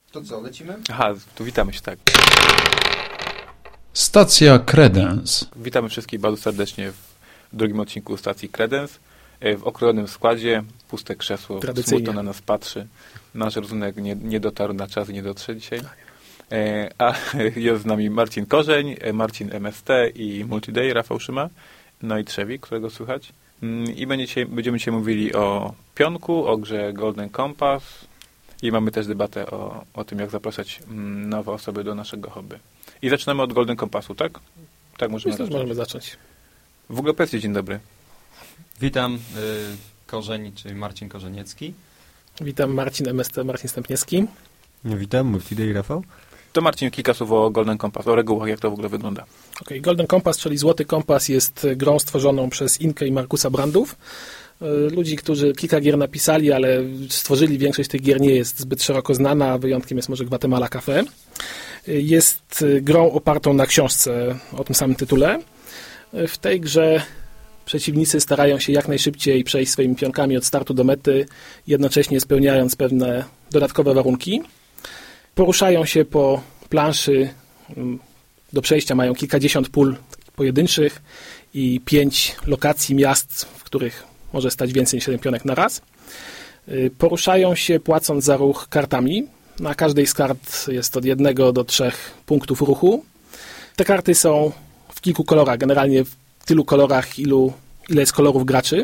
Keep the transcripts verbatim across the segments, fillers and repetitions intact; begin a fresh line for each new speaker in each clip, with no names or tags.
To co, lecimy?
Aha, tu witamy się, tak.
Stacja Credence.
Witamy wszystkich bardzo serdecznie w drugim odcinku stacji Credence. W okrojonym składzie, puste krzesło, smutno na nas patrzy. Nasz rozumek nie, nie dotarł na czas i nie dotrze dzisiaj. A jest z nami Marcin Korzeń, Marcin M S T i Multiday, Rafał Szyma, no i Trzewik, którego słychać. I będziecie, będziemy dzisiaj mówili o pionku, o grze Golden Compass i mamy też debatę o, o tym, jak zapraszać nowe osoby do naszego hobby. I zaczynamy od Golden Compassu, tak? Tak możemy
Myślę,
zacząć.
możemy zacząć.
W ogóle powiedzcie dzień dobry.
Witam, y, Korzeń, czyli Marcin Korzeniecki.
Witam, Marcin M S T, Marcin Stępniewski.
Witam, Multiday, Rafał.
To Marcin, kilka słów o Golden Compass, o regułach, jak to w ogóle wygląda.
Okay. Golden Compass, czyli Złoty Kompas, jest grą stworzoną przez Inkę i Markusa Brandów. Ludzi, którzy kilka gier napisali, ale stworzyli, większość tych gier nie jest zbyt szeroko znana, wyjątkiem jest może Guatemala Cafe. Jest grą opartą na książce o tym samym tytule. W tej grze przeciwnicy starają się jak najszybciej przejść swoimi pionkami od startu do mety, jednocześnie spełniając pewne dodatkowe warunki. Poruszają się po planszy, do przejścia mają kilkadziesiąt pól pojedynczych i pięć lokacji miast, w których może stać więcej niż jeden pionek na raz. Poruszają się płacąc za ruch kartami. Na każdej z kart jest od jednego do trzech punktów ruchu. Te karty są w kilku kolorach, generalnie w tylu kolorach, ilu, ile jest kolorów graczy.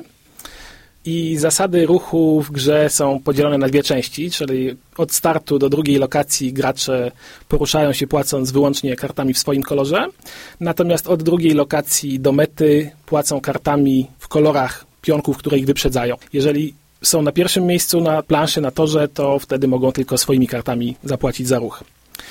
I zasady ruchu w grze są podzielone na dwie części, czyli od startu do drugiej lokacji gracze poruszają się płacąc wyłącznie kartami w swoim kolorze, natomiast od drugiej lokacji do mety płacą kartami w kolorach pionków, które ich wyprzedzają. Jeżeli są na pierwszym miejscu na planszy, na torze, to wtedy mogą tylko swoimi kartami zapłacić za ruch.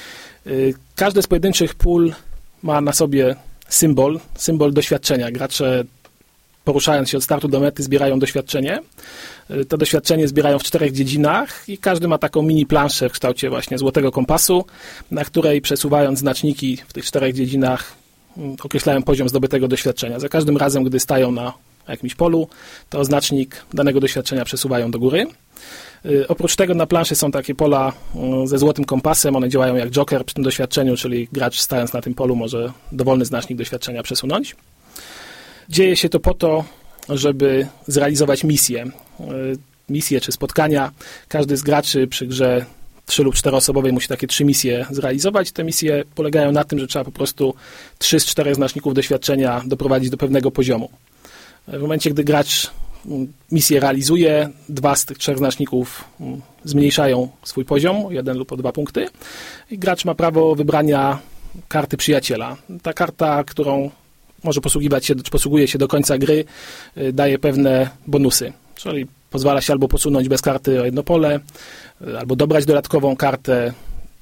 Każde z pojedynczych pól ma na sobie symbol, symbol doświadczenia. Gracze poruszając się od startu do mety zbierają doświadczenie. To doświadczenie zbierają w czterech dziedzinach i każdy ma taką mini planszę w kształcie właśnie złotego kompasu, na której przesuwając znaczniki w tych czterech dziedzinach określają poziom zdobytego doświadczenia. Za każdym razem, gdy stają na jakimś polu, to znacznik danego doświadczenia przesuwają do góry. Oprócz tego na planszy są takie pola ze złotym kompasem, one działają jak joker przy tym doświadczeniu, czyli gracz stając na tym polu może dowolny znacznik doświadczenia przesunąć. Dzieje się to po to, żeby zrealizować misje. Misje czy spotkania. Każdy z graczy przy grze trzy lub czteroosobowej musi takie trzy misje zrealizować. Te misje polegają na tym, że trzeba po prostu trzy z czterech znaczników doświadczenia doprowadzić do pewnego poziomu. W momencie, gdy gracz misję realizuje, dwa z tych trzech znaczników zmniejszają swój poziom, jeden lub o dwa punkty. I gracz ma prawo wybrania karty przyjaciela. Ta karta, którą może posługiwać się, czy posługuje się do końca gry, daje pewne bonusy. Czyli pozwala się albo posunąć bez karty o jedno pole, albo dobrać dodatkową kartę,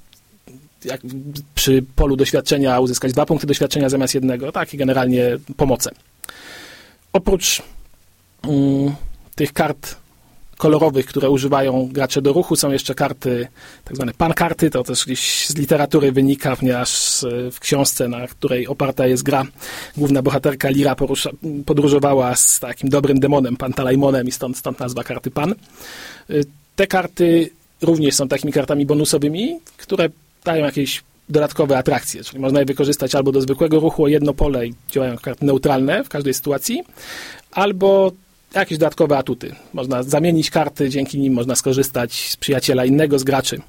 jak przy polu doświadczenia uzyskać dwa punkty doświadczenia zamiast jednego, tak i generalnie pomoce. Oprócz um, tych kart kolorowych, które używają gracze do ruchu, są jeszcze karty, tak zwane pankarty, to też gdzieś z literatury wynika, ponieważ w książce, na której oparta jest gra, główna bohaterka Lira porusza, podróżowała z takim dobrym demonem, Pantalejmonem i stąd, stąd nazwa karty pan. Te karty również są takimi kartami bonusowymi, które dają jakieś dodatkowe atrakcje, czyli można je wykorzystać albo do zwykłego ruchu o jedno pole i działają jak karty neutralne w każdej sytuacji, albo jakieś dodatkowe atuty. Można zamienić karty, dzięki nim można skorzystać z przyjaciela innego z graczy.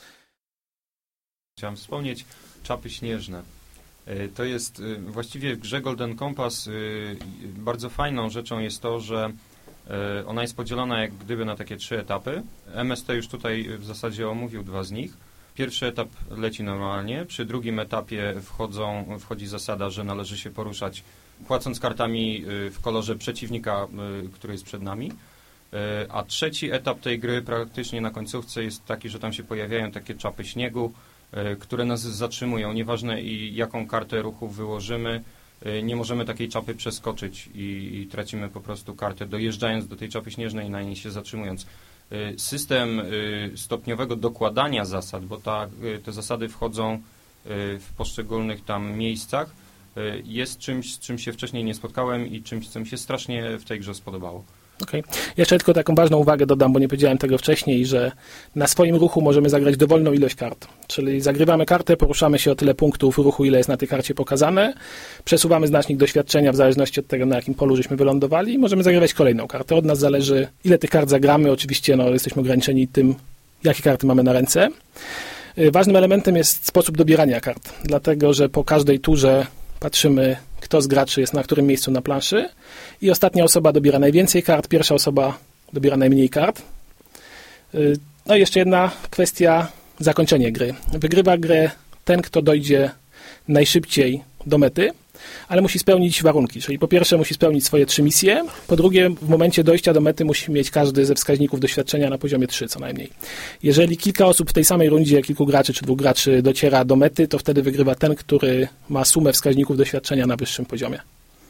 Chciałem wspomnieć czapy śnieżne. To jest właściwie w grze Golden Compass bardzo fajną rzeczą jest to, że ona jest podzielona jak gdyby na takie trzy etapy. M S T już tutaj w zasadzie omówił dwa z nich. Pierwszy etap leci normalnie, przy drugim etapie wchodzą, wchodzi zasada, że należy się poruszać płacąc kartami w kolorze przeciwnika, który jest przed nami. A trzeci etap tej gry praktycznie na końcówce jest taki, że tam się pojawiają takie czapy śniegu, które nas zatrzymują. Nieważne i jaką kartę ruchu wyłożymy, nie możemy takiej czapy przeskoczyć i, i tracimy po prostu kartę, dojeżdżając do tej czapy śnieżnej i na niej się zatrzymując. System stopniowego dokładania zasad, bo ta, te zasady wchodzą w poszczególnych tam miejscach, jest czymś, z czym się wcześniej nie spotkałem i czymś, co mi się strasznie w tej grze spodobało.
Okay. Jeszcze tylko taką ważną uwagę dodam, bo nie powiedziałem tego wcześniej, że na swoim ruchu możemy zagrać dowolną ilość kart. Czyli zagrywamy kartę, poruszamy się o tyle punktów ruchu, ile jest na tej karcie pokazane, przesuwamy znacznik doświadczenia w zależności od tego, na jakim polu żeśmy wylądowali i możemy zagrywać kolejną kartę. Od nas zależy, ile tych kart zagramy. Oczywiście no, jesteśmy ograniczeni tym, jakie karty mamy na ręce. Ważnym elementem jest sposób dobierania kart, dlatego że po każdej turze patrzymy, kto z graczy jest na którym miejscu na planszy i ostatnia osoba dobiera najwięcej kart, pierwsza osoba dobiera najmniej kart. No i jeszcze jedna kwestia, zakończenie gry. Wygrywa grę ten, kto dojdzie najszybciej do mety, ale musi spełnić warunki, czyli po pierwsze musi spełnić swoje trzy misje, po drugie w momencie dojścia do mety musi mieć każdy ze wskaźników doświadczenia na poziomie trzy co najmniej. Jeżeli kilka osób w tej samej rundzie, kilku graczy czy dwóch graczy dociera do mety, to wtedy wygrywa ten, który ma sumę wskaźników doświadczenia na wyższym poziomie.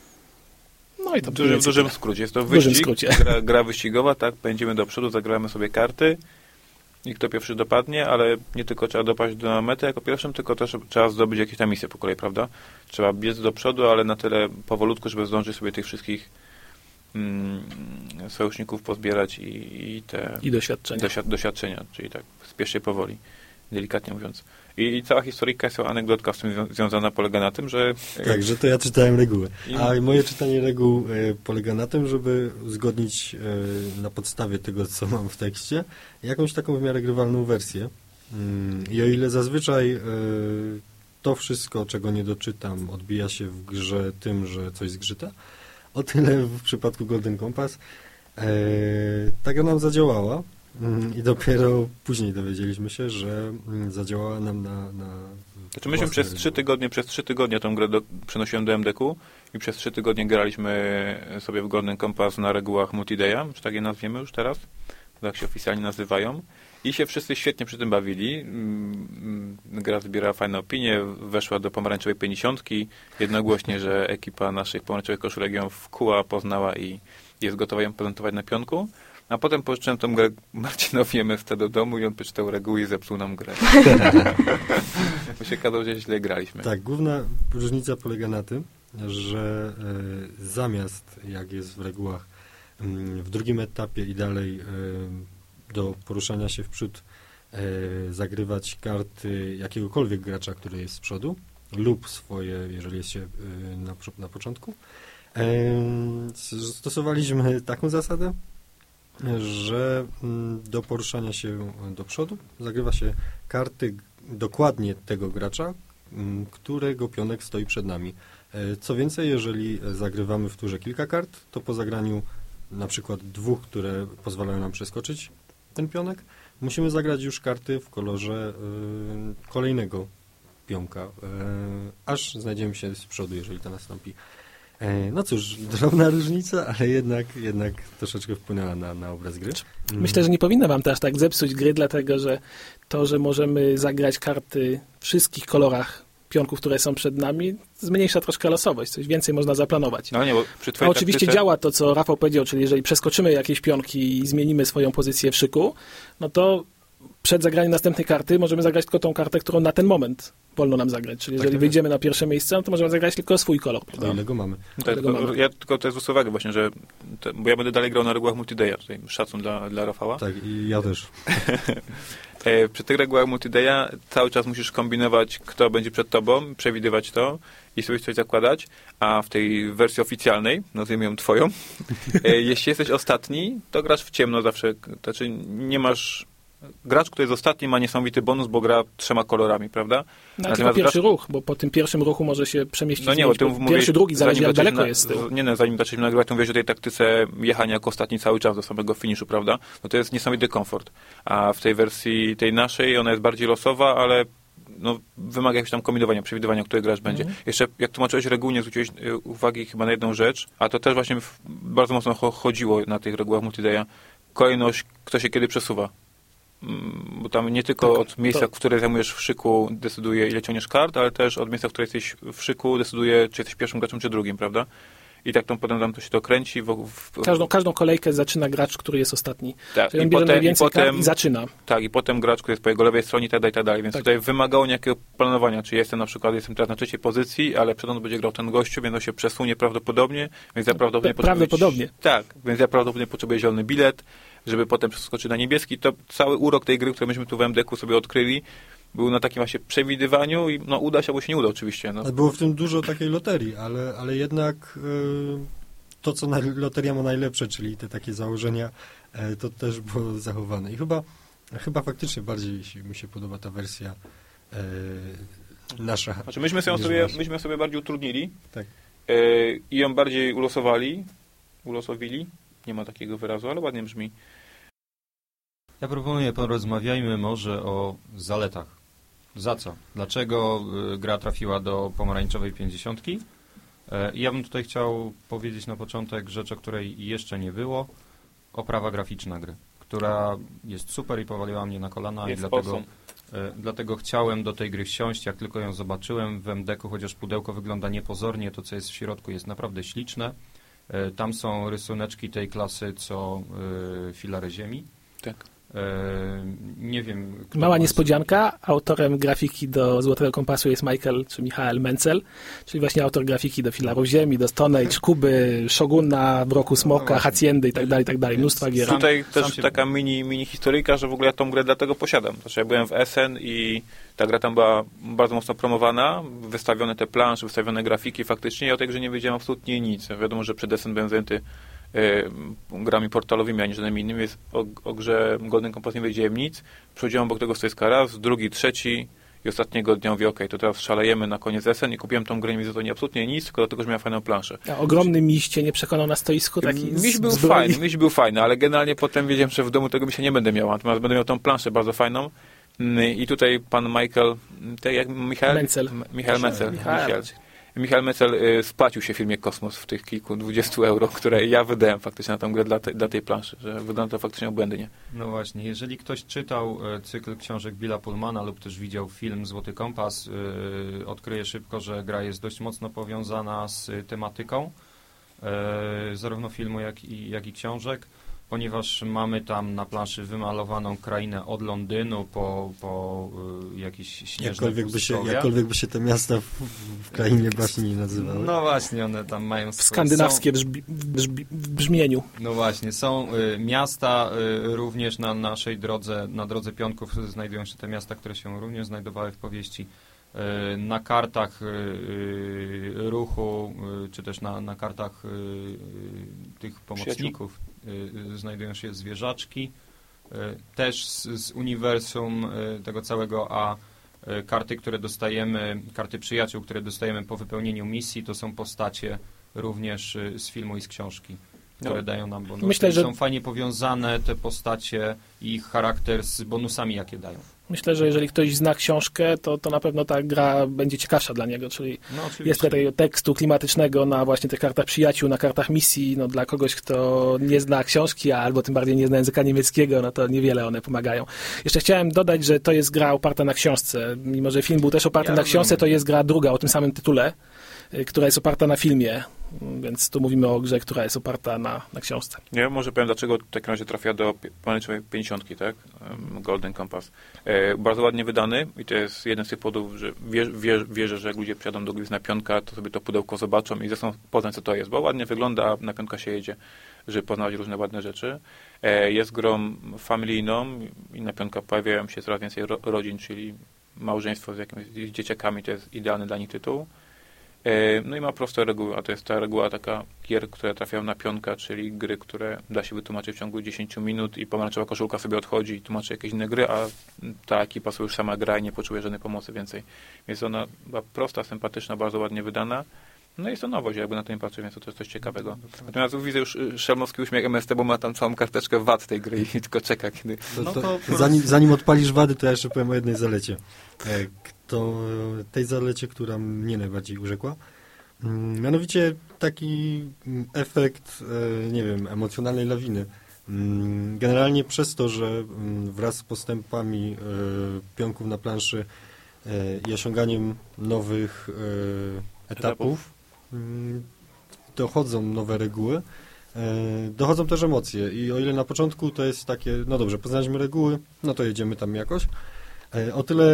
No i to w dużym, dużym skrócie. Jest to wyścig, gra, gra wyścigowa, tak, pędzimy do przodu, zagramy sobie karty i kto pierwszy dopadnie, ale nie tylko trzeba dopaść do mety jako pierwszym, tylko też trzeba zdobyć jakieś tam misje po kolei, prawda? Trzeba biec do przodu, ale na tyle powolutku, żeby zdążyć sobie tych wszystkich mm, sojuszników pozbierać i, i te...
I doświadczenia.
Doświad, doświadczenia, czyli tak spiesznie powoli, delikatnie mówiąc. I, i cała historyjka jest anegdotka z tym związana, polega na tym, że...
Tak, że to ja czytałem reguły. A moje czytanie reguł y, polega na tym, żeby uzgodnić y, na podstawie tego, co mam w tekście, jakąś taką w miarę grywalną wersję. Y, I o ile zazwyczaj y, to wszystko, czego nie doczytam, odbija się w grze tym, że coś zgrzyta, o tyle w przypadku Golden Compass y, ta gra nam zadziałała. I dopiero później dowiedzieliśmy się, że zadziałała nam na... na
znaczy myśmy przez trzy tygodnie, przez trzy tygodnie tą grę do, przenosiłem do M D K i przez trzy tygodnie graliśmy sobie w Golden Compass na regułach Multidaya, czy tak je nazwiemy już teraz, tak się oficjalnie nazywają. I się wszyscy świetnie przy tym bawili. Gra zbierała fajne opinie, weszła do pomarańczowej pięćdziesiątki. Jednogłośnie, że ekipa naszych pomarańczowych koszulek ją wkuła, poznała i jest gotowa ją prezentować na pionku. A potem pożyczyłem tą grę Marcinowi M S T do domu i on przeczytał reguły i zepsuł nam grę. Bo się okazało, że źle graliśmy.
Tak, główna różnica polega na tym, że e, zamiast, jak jest w regułach, m, w drugim etapie i dalej e, do poruszania się w przód e, zagrywać karty jakiegokolwiek gracza, który jest z przodu, lub swoje, jeżeli jest się e, na, na początku, e, stosowaliśmy taką zasadę, że do poruszania się do przodu zagrywa się karty dokładnie tego gracza, którego pionek stoi przed nami. Co więcej, jeżeli zagrywamy w turze kilka kart, to po zagraniu na przykład dwóch, które pozwalają nam przeskoczyć ten pionek, musimy zagrać już karty w kolorze kolejnego pionka, aż znajdziemy się z przodu, jeżeli to nastąpi. No cóż, drobna różnica, ale jednak, jednak troszeczkę wpłynęła na, na obraz gry.
Myślę, że nie powinno wam też tak zepsuć gry, dlatego że to, że możemy zagrać karty w wszystkich kolorach pionków, które są przed nami, zmniejsza troszkę losowość, coś więcej można zaplanować.
No nie, bo przy
A oczywiście taktyce... działa to, co Rafał powiedział, czyli jeżeli przeskoczymy jakieś pionki i zmienimy swoją pozycję w szyku, no to przed zagraniem następnej karty możemy zagrać tylko tą kartę, którą na ten moment wolno nam zagrać. Czyli jeżeli tak, wyjdziemy na pierwsze miejsce, no to możemy zagrać tylko swój kolor.
Prawda? O ile go mamy.
No tak, tylko, mamy. Ja tylko to zwrócę uwagę właśnie, że to, bo ja będę dalej grał na regułach Multidaya, tutaj szacun dla, dla Rafała.
Tak, i ja też.
Przy tych regułach Multidaya cały czas musisz kombinować, kto będzie przed tobą, przewidywać to i sobie coś zakładać, a w tej wersji oficjalnej, nazwijmy ją twoją, jeśli jesteś ostatni, to grasz w ciemno zawsze, to znaczy nie masz... Gracz, który jest ostatni, ma niesamowity bonus, bo gra trzema kolorami, prawda?
No, tylko pierwszy gracz... ruch, bo po tym pierwszym ruchu może się przemieścić.
No nie, bo ty mówisz,
pierwszy, drugi, zależy jak daleko na, jest z tyłu.
Nie, no, zanim zaczęliśmy nagrywać, to mówiłeś o tej taktyce jechania jako ostatni cały czas do samego finiszu, prawda? No to jest niesamowity komfort. A w tej wersji, tej naszej, ona jest bardziej losowa, ale no, wymaga jakiegoś tam kombinowania, przewidywania, który gracz będzie. Mm. Jeszcze, jak tłumaczyłeś reguł, nie zwróciłeś uwagi chyba na jedną rzecz, a to też właśnie w, bardzo mocno chodziło na tych regułach Multidaya. Kolejność, kto się kiedy przesuwa. Bo tam nie tylko tak, od miejsca, to... które zajmujesz w szyku, decyduje, ile ciągniesz kart, ale też od miejsca, w którym jesteś w szyku, decyduje, czy jesteś pierwszym graczem, czy drugim, prawda? i tak tam potem tam to się dokręci. W, w...
Każdą, każdą kolejkę zaczyna gracz, który jest ostatni.
Tak,
czyli on bierze najwięcej i, potem, i zaczyna.
Tak, i potem gracz, który jest po jego lewej stronie i tak dalej, i tak dalej. Więc tak. Tutaj wymagało niejakiego planowania. Czyli jestem na przykład, jestem teraz na trzeciej pozycji, ale przed mną będzie grał ten gościu, więc on się przesunie prawdopodobnie, więc ja prawdopodobnie
P- Prawdopodobnie.
Być, tak, więc ja prawdopodobnie potrzebuję zielony bilet, żeby potem przeskoczyć na niebieski. To cały urok tej gry, który myśmy tu w M D K-u sobie odkryli, był na takim właśnie przewidywaniu i no uda się, albo się nie uda oczywiście. No.
Było w tym dużo takiej loterii, ale, ale jednak yy, to, co na, loteria ma najlepsze, czyli te takie założenia, yy, to też było zachowane. I chyba, chyba faktycznie bardziej mi się podoba ta wersja yy, nasza.
Znaczy myśmy ją sobie, myśmy sobie bardziej utrudnili
tak.
yy, i ją bardziej ulosowali. Ulosowili? Nie ma takiego wyrazu, ale ładnie brzmi.
Ja proponuję, porozmawiajmy może o zaletach. Za co? Dlaczego y, gra trafiła do pomarańczowej pięćdziesiątki? E, ja bym tutaj chciał powiedzieć na początek rzecz, o której jeszcze nie było. Oprawa graficzna gry, która jest super i powaliła mnie na kolana
jest
i dlatego,
awesome.
e, dlatego chciałem do tej gry wsiąść, jak tylko ją zobaczyłem w M D K-u, chociaż pudełko wygląda niepozornie, to co jest w środku jest naprawdę śliczne. E, tam są rysuneczki tej klasy, co y, filary ziemi.
Tak.
Nie wiem.
Mała niespodzianka. Autorem grafiki do Złotego Kompasu jest Michael, czy Michael Menzel, czyli właśnie autor grafiki do Filarów Ziemi, do Stone Age, Kuby, Shoguna, Mroku Smoka, no Haciendy i tak dalej, i tak dalej. Mnóstwa gier.
Tutaj
sam,
też
sam
taka mini, mini historyjka, że w ogóle ja tą grę dlatego posiadam. Znaczy ja byłem w Essen i ta gra tam była bardzo mocno promowana, wystawione te plansze, wystawione grafiki faktycznie. Ja o tej grze nie wiedziałem absolutnie nic. Wiadomo, że przed Essen byłem zajęty y, grami portalowymi, a nie żadnymi innymi, więc o, o grze Golden Compass nie wiedziałem nic. Przychodziłem obok tego stoiska raz, drugi, trzeci i ostatniego dnia mówię, okej, okay, to teraz szalejemy na koniec Essen i kupiłem tą grę, nie widzę to nie absolutnie nic, tylko dlatego, że miała fajną planszę.
A ogromny miś cię nie przekonał na stoisku? Taki
miś był fajny, miś był fajny, ale generalnie potem wiedziałem, że w domu tego misia nie będę miał, natomiast będę miał tą planszę bardzo fajną. I tutaj pan Michael, te, jak Michael?
Menzel.
Michael Menzel. Michael. Michael Menzel y, spłacił się w filmie Kosmos w tych kilku, dwudziestu euro, które ja wydałem faktycznie na tę grę dla, te, dla tej planszy, że wygląda to faktycznie obłędnie.
No właśnie, jeżeli ktoś czytał e, cykl książek Billa Pullmana lub też widział film Złoty Kompas, e, odkryje szybko, że gra jest dość mocno powiązana z tematyką e, zarówno filmu, jak i, jak i książek, ponieważ mamy tam na planszy wymalowaną krainę od Londynu po, po y, jakieś śnieżne
jakkolwiek by, się, jakkolwiek by się te miasta w, w krainie baśni nie nazywały.
No właśnie, one tam mają...
W skandynawskie są, brzmi, brzmi, w brzmieniu.
No właśnie, są y, miasta y, również na naszej drodze, na drodze Pionków znajdują się te miasta, które się również znajdowały w powieści. Y, na kartach y, y, ruchu, y, czy też na, na kartach y, y, tych pomocników y, znajdują się zwierzaczki. Y, też z, z uniwersum y, tego całego, a y, karty, które dostajemy, karty przyjaciół, które dostajemy po wypełnieniu misji, to są postacie również y, z filmu i z książki, które no. dają nam bonusy. Myślę, że są fajnie powiązane te postacie i ich charakter z bonusami, jakie dają.
Myślę, że jeżeli ktoś zna książkę, to, to na pewno ta gra będzie ciekawsza dla niego, czyli
no,
jest tutaj tekstu klimatycznego na właśnie tych kartach przyjaciół, na kartach misji, no dla kogoś, kto nie zna książki, albo tym bardziej nie zna języka niemieckiego, no to niewiele one pomagają. Jeszcze chciałem dodać, że to jest gra oparta na książce. Mimo że film był też oparty ja na książce, to jest gra druga o tym samym tytule, która jest oparta na filmie, więc tu mówimy o grze, która jest oparta na, na książce.
Ja może powiem, dlaczego w takim razie trafia do pomarańczowej pięćdziesiątki, tak? Golden Compass. E, bardzo ładnie wydany i to jest jeden z tych powodów, że wierzę, wierzę, wierzę, że jak ludzie przyjadą do Gwiezdna Piątka, to sobie to pudełko zobaczą i zechcą poznać, co to jest, bo ładnie wygląda, a na piątka się jedzie, żeby poznać różne ładne rzeczy. E, jest grą familijną i na piątka pojawiają się coraz więcej ro, rodzin, czyli małżeństwo z jakimiś z dzieciakami, to jest idealny dla nich tytuł. No i ma prostą regułę, a to jest ta reguła taka gier, które trafiają na pionka, czyli gry, które da się wytłumaczyć w ciągu dziesięciu minut i pomarańczowa koszulka sobie odchodzi i tłumaczy jakieś inne gry, a ta ekipa sobie już sama gra i nie potrzebuje żadnej pomocy więcej. Więc ona była prosta, sympatyczna, bardzo ładnie wydana. No jest to nowość, jakby na to nie patrzę, więc to jest coś ciekawego. Natomiast widzę już szelmowski uśmiech M S T, bo ma tam całą karteczkę wad tej gry i tylko czeka, kiedy...
To, to, to no zanim, zanim odpalisz wady, to ja jeszcze powiem o jednej zalecie. To tej zalecie, która mnie najbardziej urzekła. Mianowicie taki efekt, nie wiem, emocjonalnej lawiny. Generalnie przez to, że wraz z postępami pionków na planszy i osiąganiem nowych etapów, dochodzą nowe reguły, dochodzą też emocje i o ile na początku to jest takie, no dobrze, poznaliśmy reguły, no to jedziemy tam jakoś, o tyle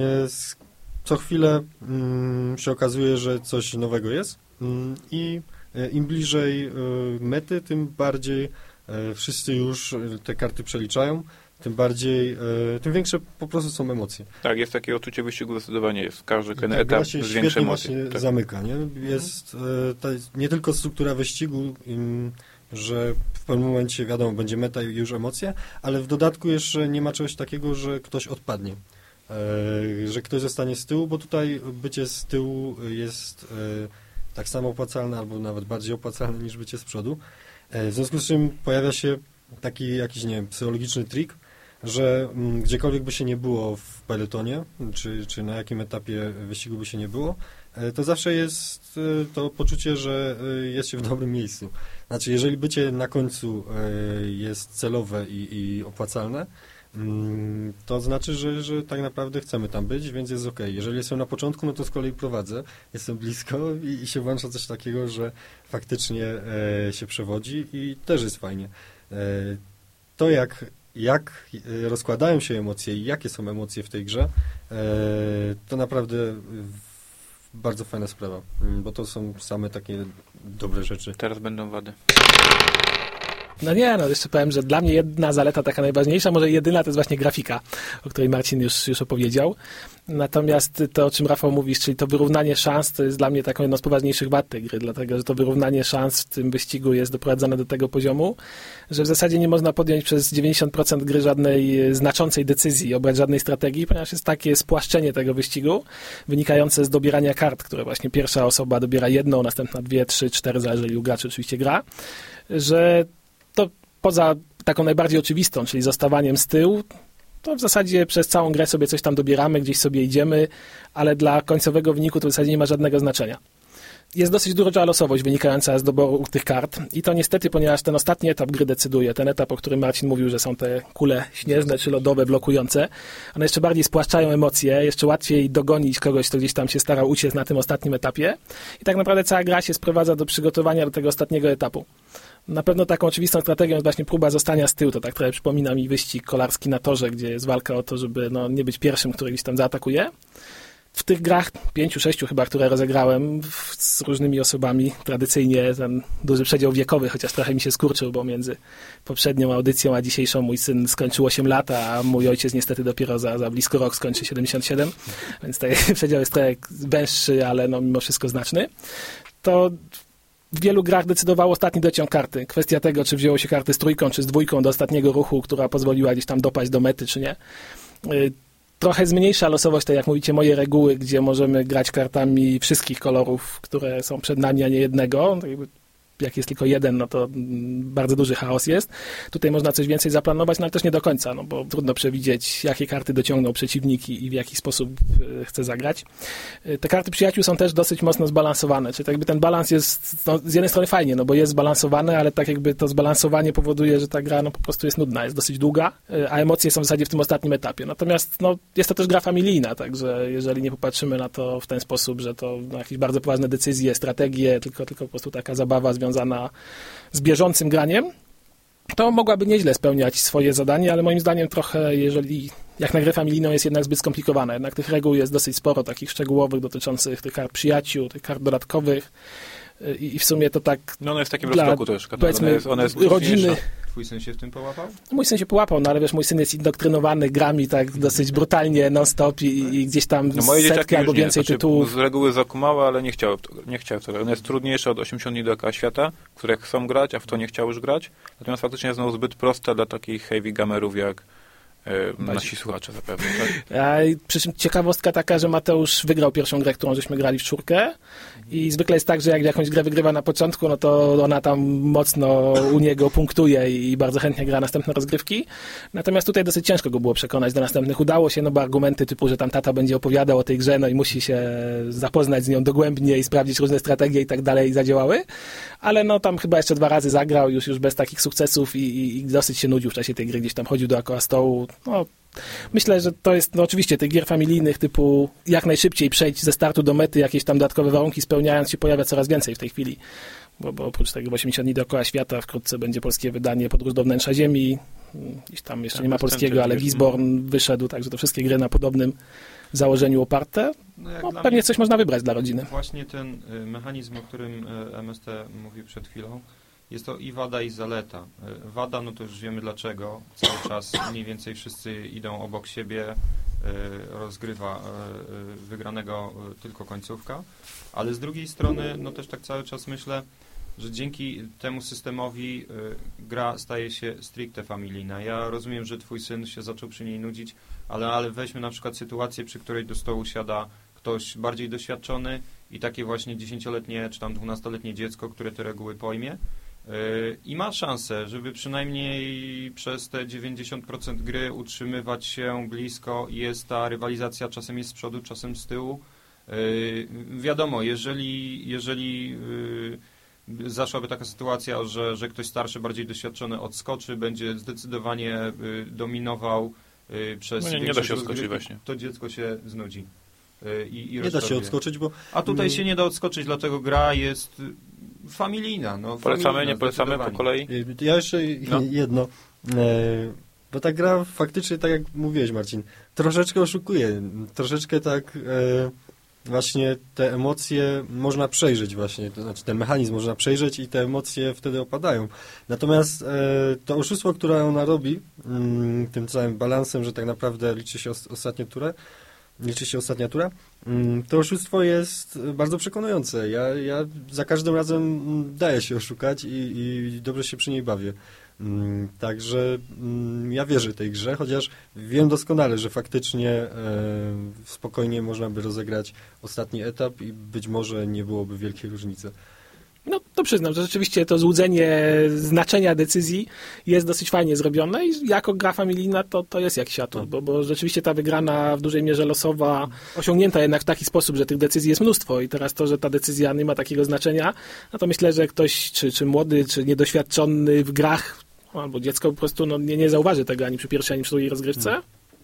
co chwilę się okazuje, że coś nowego jest i im bliżej mety, tym bardziej wszyscy już te karty przeliczają, tym bardziej, tym większe po prostu są emocje.
Tak, jest takie odczucie wyścigu zdecydowanie jest. Każdy kolejny
tak,
etap jest większe emocje.
Tak. Zamyka, nie? Jest ta, nie tylko struktura wyścigu, im, że w pewnym momencie wiadomo, będzie meta i już emocje, ale w dodatku jeszcze nie ma czegoś takiego, że ktoś odpadnie. E, że ktoś zostanie z tyłu, bo tutaj bycie z tyłu jest e, tak samo opłacalne, albo nawet bardziej opłacalne niż bycie z przodu. E, w związku z czym pojawia się taki jakiś, nie wiem, psychologiczny trik, że m, gdziekolwiek by się nie było w peletonie, czy, czy na jakim etapie wyścigu by się nie było, e, to zawsze jest e, to poczucie, że e, jest się w dobrym miejscu. Znaczy, jeżeli bycie na końcu e, jest celowe i, i opłacalne, m, to znaczy, że, że tak naprawdę chcemy tam być, więc jest okej. Okay. Jeżeli jestem na początku, no to z kolei prowadzę, jestem blisko i, i się włącza coś takiego, że faktycznie e, się przewodzi i też jest fajnie. E, to jak jak rozkładają się emocje i jakie są emocje w tej grze, to naprawdę bardzo fajna sprawa, bo to są same takie dobre rzeczy.
Teraz będą wady.
No nie, no jeszcze powiem, że dla mnie jedna zaleta taka najważniejsza, może jedyna, to jest właśnie grafika, o której Marcin już, już opowiedział. Natomiast to, o czym Rafał mówisz, czyli to wyrównanie szans, to jest dla mnie taką jedną z poważniejszych wad tej gry, dlatego, że to wyrównanie szans w tym wyścigu jest doprowadzone do tego poziomu, że w zasadzie nie można podjąć przez dziewięćdziesiąt procent gry żadnej znaczącej decyzji, obrać żadnej strategii, ponieważ jest takie spłaszczenie tego wyścigu, wynikające z dobierania kart, które właśnie pierwsza osoba dobiera jedną, następna dwie, trzy, cztery, zależy ilu graczy oczywiście gra, że to poza taką najbardziej oczywistą, czyli zostawaniem z tyłu, to w zasadzie przez całą grę sobie coś tam dobieramy, gdzieś sobie idziemy, ale dla końcowego wyniku to w zasadzie nie ma żadnego znaczenia. Jest dosyć duża losowość wynikająca z doboru tych kart i to niestety, ponieważ ten ostatni etap gry decyduje, ten etap, o którym Marcin mówił, że są te kule śnieżne czy lodowe blokujące, one jeszcze bardziej spłaszczają emocje, jeszcze łatwiej dogonić kogoś, kto gdzieś tam się starał uciec na tym ostatnim etapie i tak naprawdę cała gra się sprowadza do przygotowania do tego ostatniego etapu. Na pewno taką oczywistą strategią jest właśnie próba zostania z tyłu. To tak trochę przypomina mi wyścig kolarski na torze, gdzie jest walka o to, żeby no, nie być pierwszym, który gdzieś tam zaatakuje. W tych grach, pięciu, sześciu chyba, które rozegrałem w, z różnymi osobami, tradycyjnie ten duży przedział wiekowy, chociaż trochę mi się skurczył, bo między poprzednią audycją a dzisiejszą mój syn skończył osiem lat, a mój ojciec niestety dopiero za, za blisko rok skończy siedemdziesiąt siedem, więc ten przedział jest trochę węższy, ale no, mimo wszystko znaczny. To w wielu grach decydował ostatni dociąg karty. Kwestia tego, czy wzięło się karty z trójką, czy z dwójką do ostatniego ruchu, która pozwoliła gdzieś tam dopaść do mety, czy nie. Trochę zmniejsza losowość, tak jak mówicie, moje reguły, gdzie możemy grać kartami wszystkich kolorów, które są przed nami, a nie jednego. Jak jest tylko jeden, no to bardzo duży chaos jest. Tutaj można coś więcej zaplanować, no ale też nie do końca, no bo trudno przewidzieć, jakie karty dociągną przeciwniki i w jaki sposób chce zagrać. Te karty przyjaciół są też dosyć mocno zbalansowane, czyli tak jakby ten balans jest no, z jednej strony fajnie, no bo jest zbalansowane, ale tak jakby to zbalansowanie powoduje, że ta gra no po prostu jest nudna, jest dosyć długa, a emocje są w zasadzie w tym ostatnim etapie. Natomiast no, jest to też gra familijna, także jeżeli nie popatrzymy na to w ten sposób, że to no, jakieś bardzo poważne decyzje, strategie, tylko, tylko po prostu taka zabawa związana z bieżącym graniem, to mogłaby nieźle spełniać swoje zadanie, ale moim zdaniem trochę, jeżeli jak na grę familijną jest jednak zbyt skomplikowana. Jednak tych reguł jest dosyć sporo, takich szczegółowych dotyczących tych kart przyjaciół, tych kart dodatkowych i, i w sumie to tak...
No ona jest w takim rozkroku też.
Powiedzmy, ona jest, ona jest rodziny...
Twój syn się w tym połapał?
Mój syn się połapał, no ale wiesz, mój syn jest indoktrynowany grami tak dosyć brutalnie, non-stop i, i gdzieś tam
no
setki albo więcej
znaczy,
tytułów.
Z reguły zakumały, ale nie chciały, nie chciały w to. One jest trudniejsze od osiemdziesiąt dni do końca świata, które chcą grać, a w to nie chciały już grać. Natomiast faktycznie są zbyt proste dla takich heavy gamerów jak e, nasi słuchacze zapewne. Tak?
A, przy czym ciekawostka taka, że Mateusz wygrał pierwszą grę, którą żeśmy grali w czwórkę i zwykle jest tak, że jak jakąś grę wygrywa na początku, no to ona tam mocno u niego punktuje i bardzo chętnie gra następne rozgrywki. Natomiast tutaj dosyć ciężko go było przekonać do następnych. Udało się, no bo argumenty typu, że tam tata będzie opowiadał o tej grze, no i musi się zapoznać z nią dogłębnie i sprawdzić różne strategie i tak dalej, zadziałały. Ale no tam chyba jeszcze dwa razy zagrał, już już bez takich sukcesów i, i, i dosyć się nudził w czasie tej gry, gdzieś tam chodził dookoła stołu. No, myślę, że to jest, no oczywiście tych gier familijnych typu jak najszybciej przejść ze startu do mety, jakieś tam dodatkowe warunki spełniając się pojawia coraz więcej w tej chwili. bo, bo oprócz tego osiemdziesiąt dni dookoła świata wkrótce będzie polskie wydanie Podróż do wnętrza Ziemi. Gdzieś tam jeszcze tam nie ma polskiego, ale Wisborn wyszedł, także to wszystkie gry na podobnym założeniu oparte. No, no pewnie mnie, coś można wybrać dla rodziny.
Właśnie ten y, mechanizm, o którym y, M S T mówił przed chwilą, jest to i wada, i zaleta. Y, wada, no to już wiemy dlaczego. Cały czas mniej więcej wszyscy idą obok siebie, y, rozgrywa y, y, wygranego y, tylko końcówka. Ale z drugiej strony, no też tak cały czas myślę, że dzięki temu systemowi y, gra staje się stricte familijna. Ja rozumiem, że twój syn się zaczął przy niej nudzić, ale, ale weźmy na przykład sytuację, przy której do stołu siada ktoś bardziej doświadczony i takie właśnie dziesięcioletnie czy tam dwunastoletnie dziecko, które te reguły pojmie y, i ma szansę, żeby przynajmniej przez te dziewięćdziesiąt procent gry utrzymywać się blisko. Jest ta rywalizacja, czasem jest z przodu, czasem z tyłu. Y, wiadomo, jeżeli, jeżeli y, zaszłaby taka sytuacja, że, że ktoś starszy, bardziej doświadczony odskoczy, będzie zdecydowanie y, dominował y, przez...
No nie, nie da się odskoczyć właśnie.
To dziecko się znudzi. Y, i, i
nie da się odskoczyć, bo...
A tutaj się nie da odskoczyć, dlatego gra jest familijna. No,
polecamy,
familijna,
nie polecamy po kolei?
Ja jeszcze no. jedno, e, bo ta gra faktycznie, tak jak mówiłeś, Marcin, troszeczkę oszukuje, troszeczkę tak... E, właśnie te emocje można przejrzeć właśnie, to znaczy ten mechanizm można przejrzeć i te emocje wtedy opadają. Natomiast e, to oszustwo, które ona robi, mm, tym całym balansem, że tak naprawdę liczy się os, ostatnia tura, liczy się ostatnia tura, mm, to oszustwo jest bardzo przekonujące. Ja, ja za każdym razem daję się oszukać i, i dobrze się przy niej bawię. Mm, także mm, ja wierzę tej grze, chociaż wiem doskonale, że faktycznie e, spokojnie można by rozegrać ostatni etap i być może nie byłoby wielkiej różnicy.
No to przyznam, że rzeczywiście to złudzenie znaczenia decyzji jest dosyć fajnie zrobione i jako gra familijna to, to jest jakiś atut, no. bo, bo rzeczywiście ta wygrana w dużej mierze losowa, osiągnięta jednak w taki sposób, że tych decyzji jest mnóstwo i teraz to, że ta decyzja nie ma takiego znaczenia, no to myślę, że ktoś, czy, czy młody, czy niedoświadczony w grach, albo dziecko po prostu no, nie, nie zauważy tego ani przy pierwszej, ani przy drugiej rozgrywce,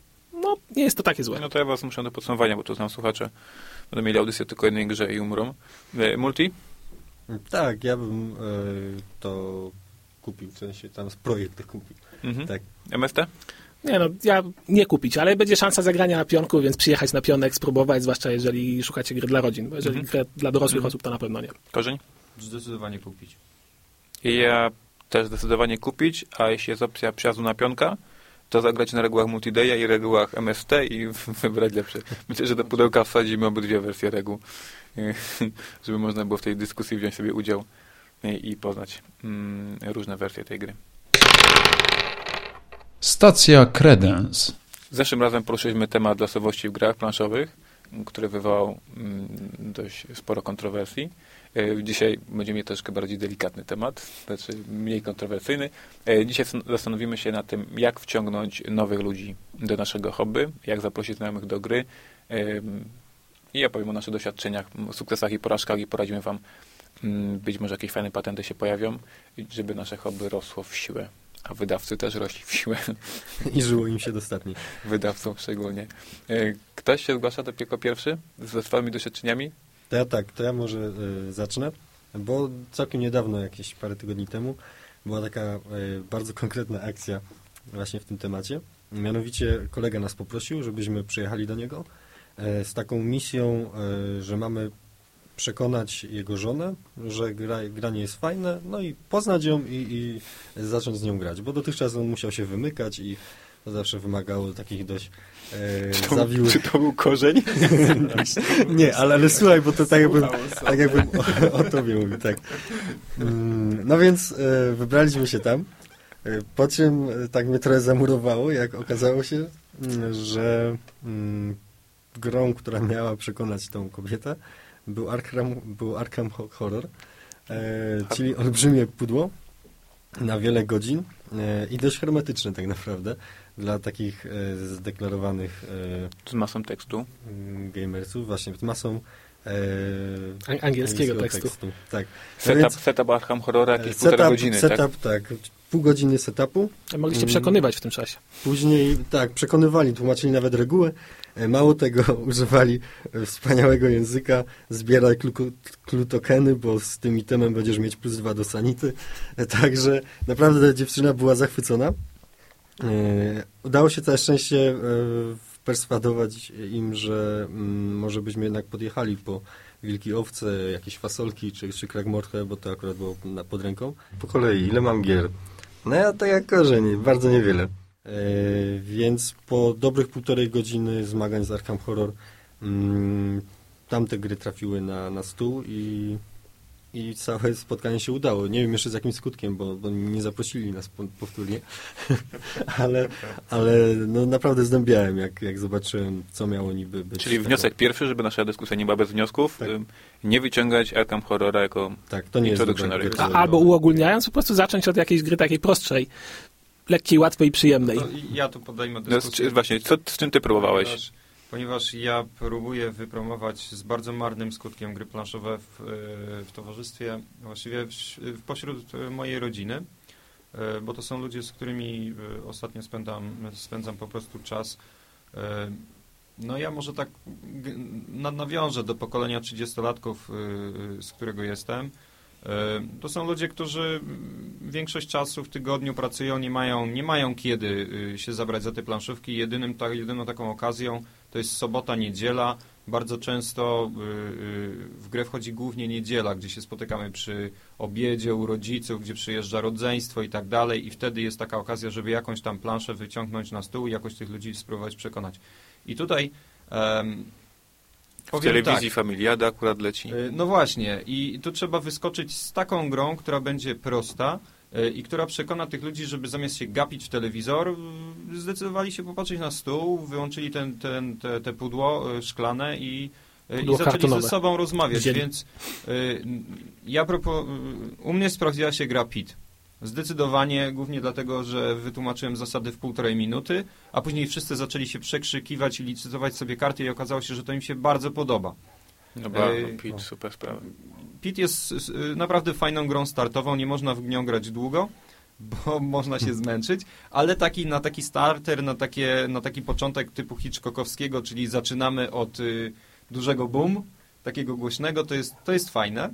no nie jest to takie złe.
No to ja was muszę do podsumowania, bo to znam słuchacze, będą mieli audycję tylko jednej grze i umrą. Multi?
Tak, ja bym e, to kupił, w sensie tam projekt kupił. Mhm. Tak.
M S T?
Nie no, ja nie kupić, ale będzie szansa zagrania na pionku, więc przyjechać na pionek, spróbować, zwłaszcza jeżeli szukacie gry dla rodzin, bo jeżeli mhm. grę dla dorosłych mhm. osób, to na pewno nie.
Korzeń?
Zdecydowanie kupić.
I ja też zdecydowanie kupić, a jeśli jest opcja przyjazdu na pionka, to zagrać na regułach Multidaya i regułach M S T i wybrać lepsze. Myślę, że do pudełka wsadzimy obydwie wersje reguł, żeby można było w tej dyskusji wziąć sobie udział i poznać mm, różne wersje tej gry.
Stacja Kredens.
Zeszłym razem poruszyliśmy temat losowości w grach planszowych, który wywołał mm, dość sporo kontrowersji. Dzisiaj będziemy mieli troszkę bardziej delikatny temat, znaczy mniej kontrowersyjny. Dzisiaj zastanowimy się nad tym, jak wciągnąć nowych ludzi do naszego hobby, jak zaprosić znajomych do gry i opowiem o naszych doświadczeniach, sukcesach i porażkach i poradzimy wam, być może jakieś fajne patenty się pojawią, żeby nasze hobby rosło w siłę, a wydawcy też rośli w siłę.
I żyło im się dostatni.
Wydawcom szczególnie. Ktoś się zgłasza do jako pierwszy ze swoimi doświadczeniami?
To ja tak, to ja może y, zacznę, bo całkiem niedawno, jakieś parę tygodni temu, była taka y, bardzo konkretna akcja właśnie w tym temacie. Mianowicie kolega nas poprosił, żebyśmy przyjechali do niego y, z taką misją, y, że mamy przekonać jego żonę, że gra, granie jest fajne, no i poznać ją i, i zacząć z nią grać, bo dotychczas on musiał się wymykać i to zawsze wymagało takich dość e,
czy to,
zawiłych...
Czy to był korzeń?
Nie, ale, ale słuchaj, bo to tak jakbym, tak jakbym o, o tobie mówił, tak. No więc e, wybraliśmy się tam, e, po czym e, tak mnie trochę zamurowało, jak okazało się, m, że m, grą, która miała przekonać tą kobietę, był Arkham, był Arkham Horror, e, czyli olbrzymie pudło na wiele godzin e, i dość hermetyczne tak naprawdę dla takich e, zdeklarowanych
e, z masą tekstu
gamersów, właśnie z masą e,
angielskiego, angielskiego tekstu. tekstu.
Tak.
Setup, więc, setup Arkham Horrora jakieś setup, półtora godziny,
setup,
tak?
tak. Pół godziny setupu.
A mogliście przekonywać w tym czasie.
Później, tak, przekonywali, tłumaczyli nawet reguły. Mało tego, używali wspaniałego języka, zbieraj klu- klutokeny, bo z tym itemem będziesz mieć plus dwa do sanity. Także naprawdę dziewczyna była zachwycona. Udało się całe szczęście perswadować im, że może byśmy jednak podjechali po wilki owce, jakieś fasolki czy, czy kragmorchę, bo to akurat było na, pod ręką. Po kolei, ile mam gier? No ja tak jak korzeń, bardzo niewiele. E, więc po dobrych półtorej godziny zmagań z Arkham Horror mm, tamte gry trafiły na, na stół i, i całe spotkanie się udało. Nie wiem jeszcze z jakim skutkiem, bo, bo nie zaprosili nas powtórnie, ale, ale no naprawdę zdębiałem, jak, jak zobaczyłem, co miało niby być.
Czyli wniosek pierwszy, żeby nasza dyskusja nie była bez wniosków, tak. Nie wyciągać Arkham Horrora jako
tak, to nie jest
A, albo uogólniając, po prostu zacząć od jakiejś gry takiej prostszej, lekkiej, łatwej i przyjemnej.
No, ja tu podejmę dyskusję.
No, właśnie, co, z czym ty próbowałeś?
Ponieważ, ponieważ ja próbuję wypromować z bardzo marnym skutkiem gry planszowe w, w towarzystwie, właściwie w, w pośród mojej rodziny, bo to są ludzie, z którymi ostatnio spędzam, spędzam po prostu czas. No ja może tak nawiążę do pokolenia trzydziestolatków, z którego jestem. To są ludzie, którzy większość czasu w tygodniu pracują, nie mają, nie mają kiedy się zabrać za te planszówki. Jedynym, ta, jedyną taką okazją to jest sobota, niedziela. Bardzo często w grę wchodzi głównie niedziela, gdzie się spotykamy przy obiedzie u rodziców, gdzie przyjeżdża rodzeństwo i tak dalej i wtedy jest taka okazja, żeby jakąś tam planszę wyciągnąć na stół i jakoś tych ludzi spróbować przekonać. I tutaj um,
w telewizji tak, Familiada akurat leci.
No właśnie i tu trzeba wyskoczyć z taką grą, która będzie prosta i która przekona tych ludzi, żeby zamiast się gapić w telewizor, zdecydowali się popatrzeć na stół, wyłączyli ten, ten, te, te pudło szklane i, i zaczęli kartonowe. Ze sobą rozmawiać. Widzieli. Więc y, ja propo, u mnie sprawdziła się gra Pit. Zdecydowanie, głównie dlatego, że wytłumaczyłem zasady w półtorej minuty, a później wszyscy zaczęli się przekrzykiwać i licytować sobie karty i okazało się, że to im się bardzo podoba.
No bardzo, e, Pit, super sprawa.
Pit jest naprawdę fajną grą startową, nie można w nią grać długo, bo można się zmęczyć, ale taki, na taki starter, na, takie, na taki początek typu Hitchcockowskiego, czyli zaczynamy od y, dużego boom, takiego głośnego, to jest, to jest fajne.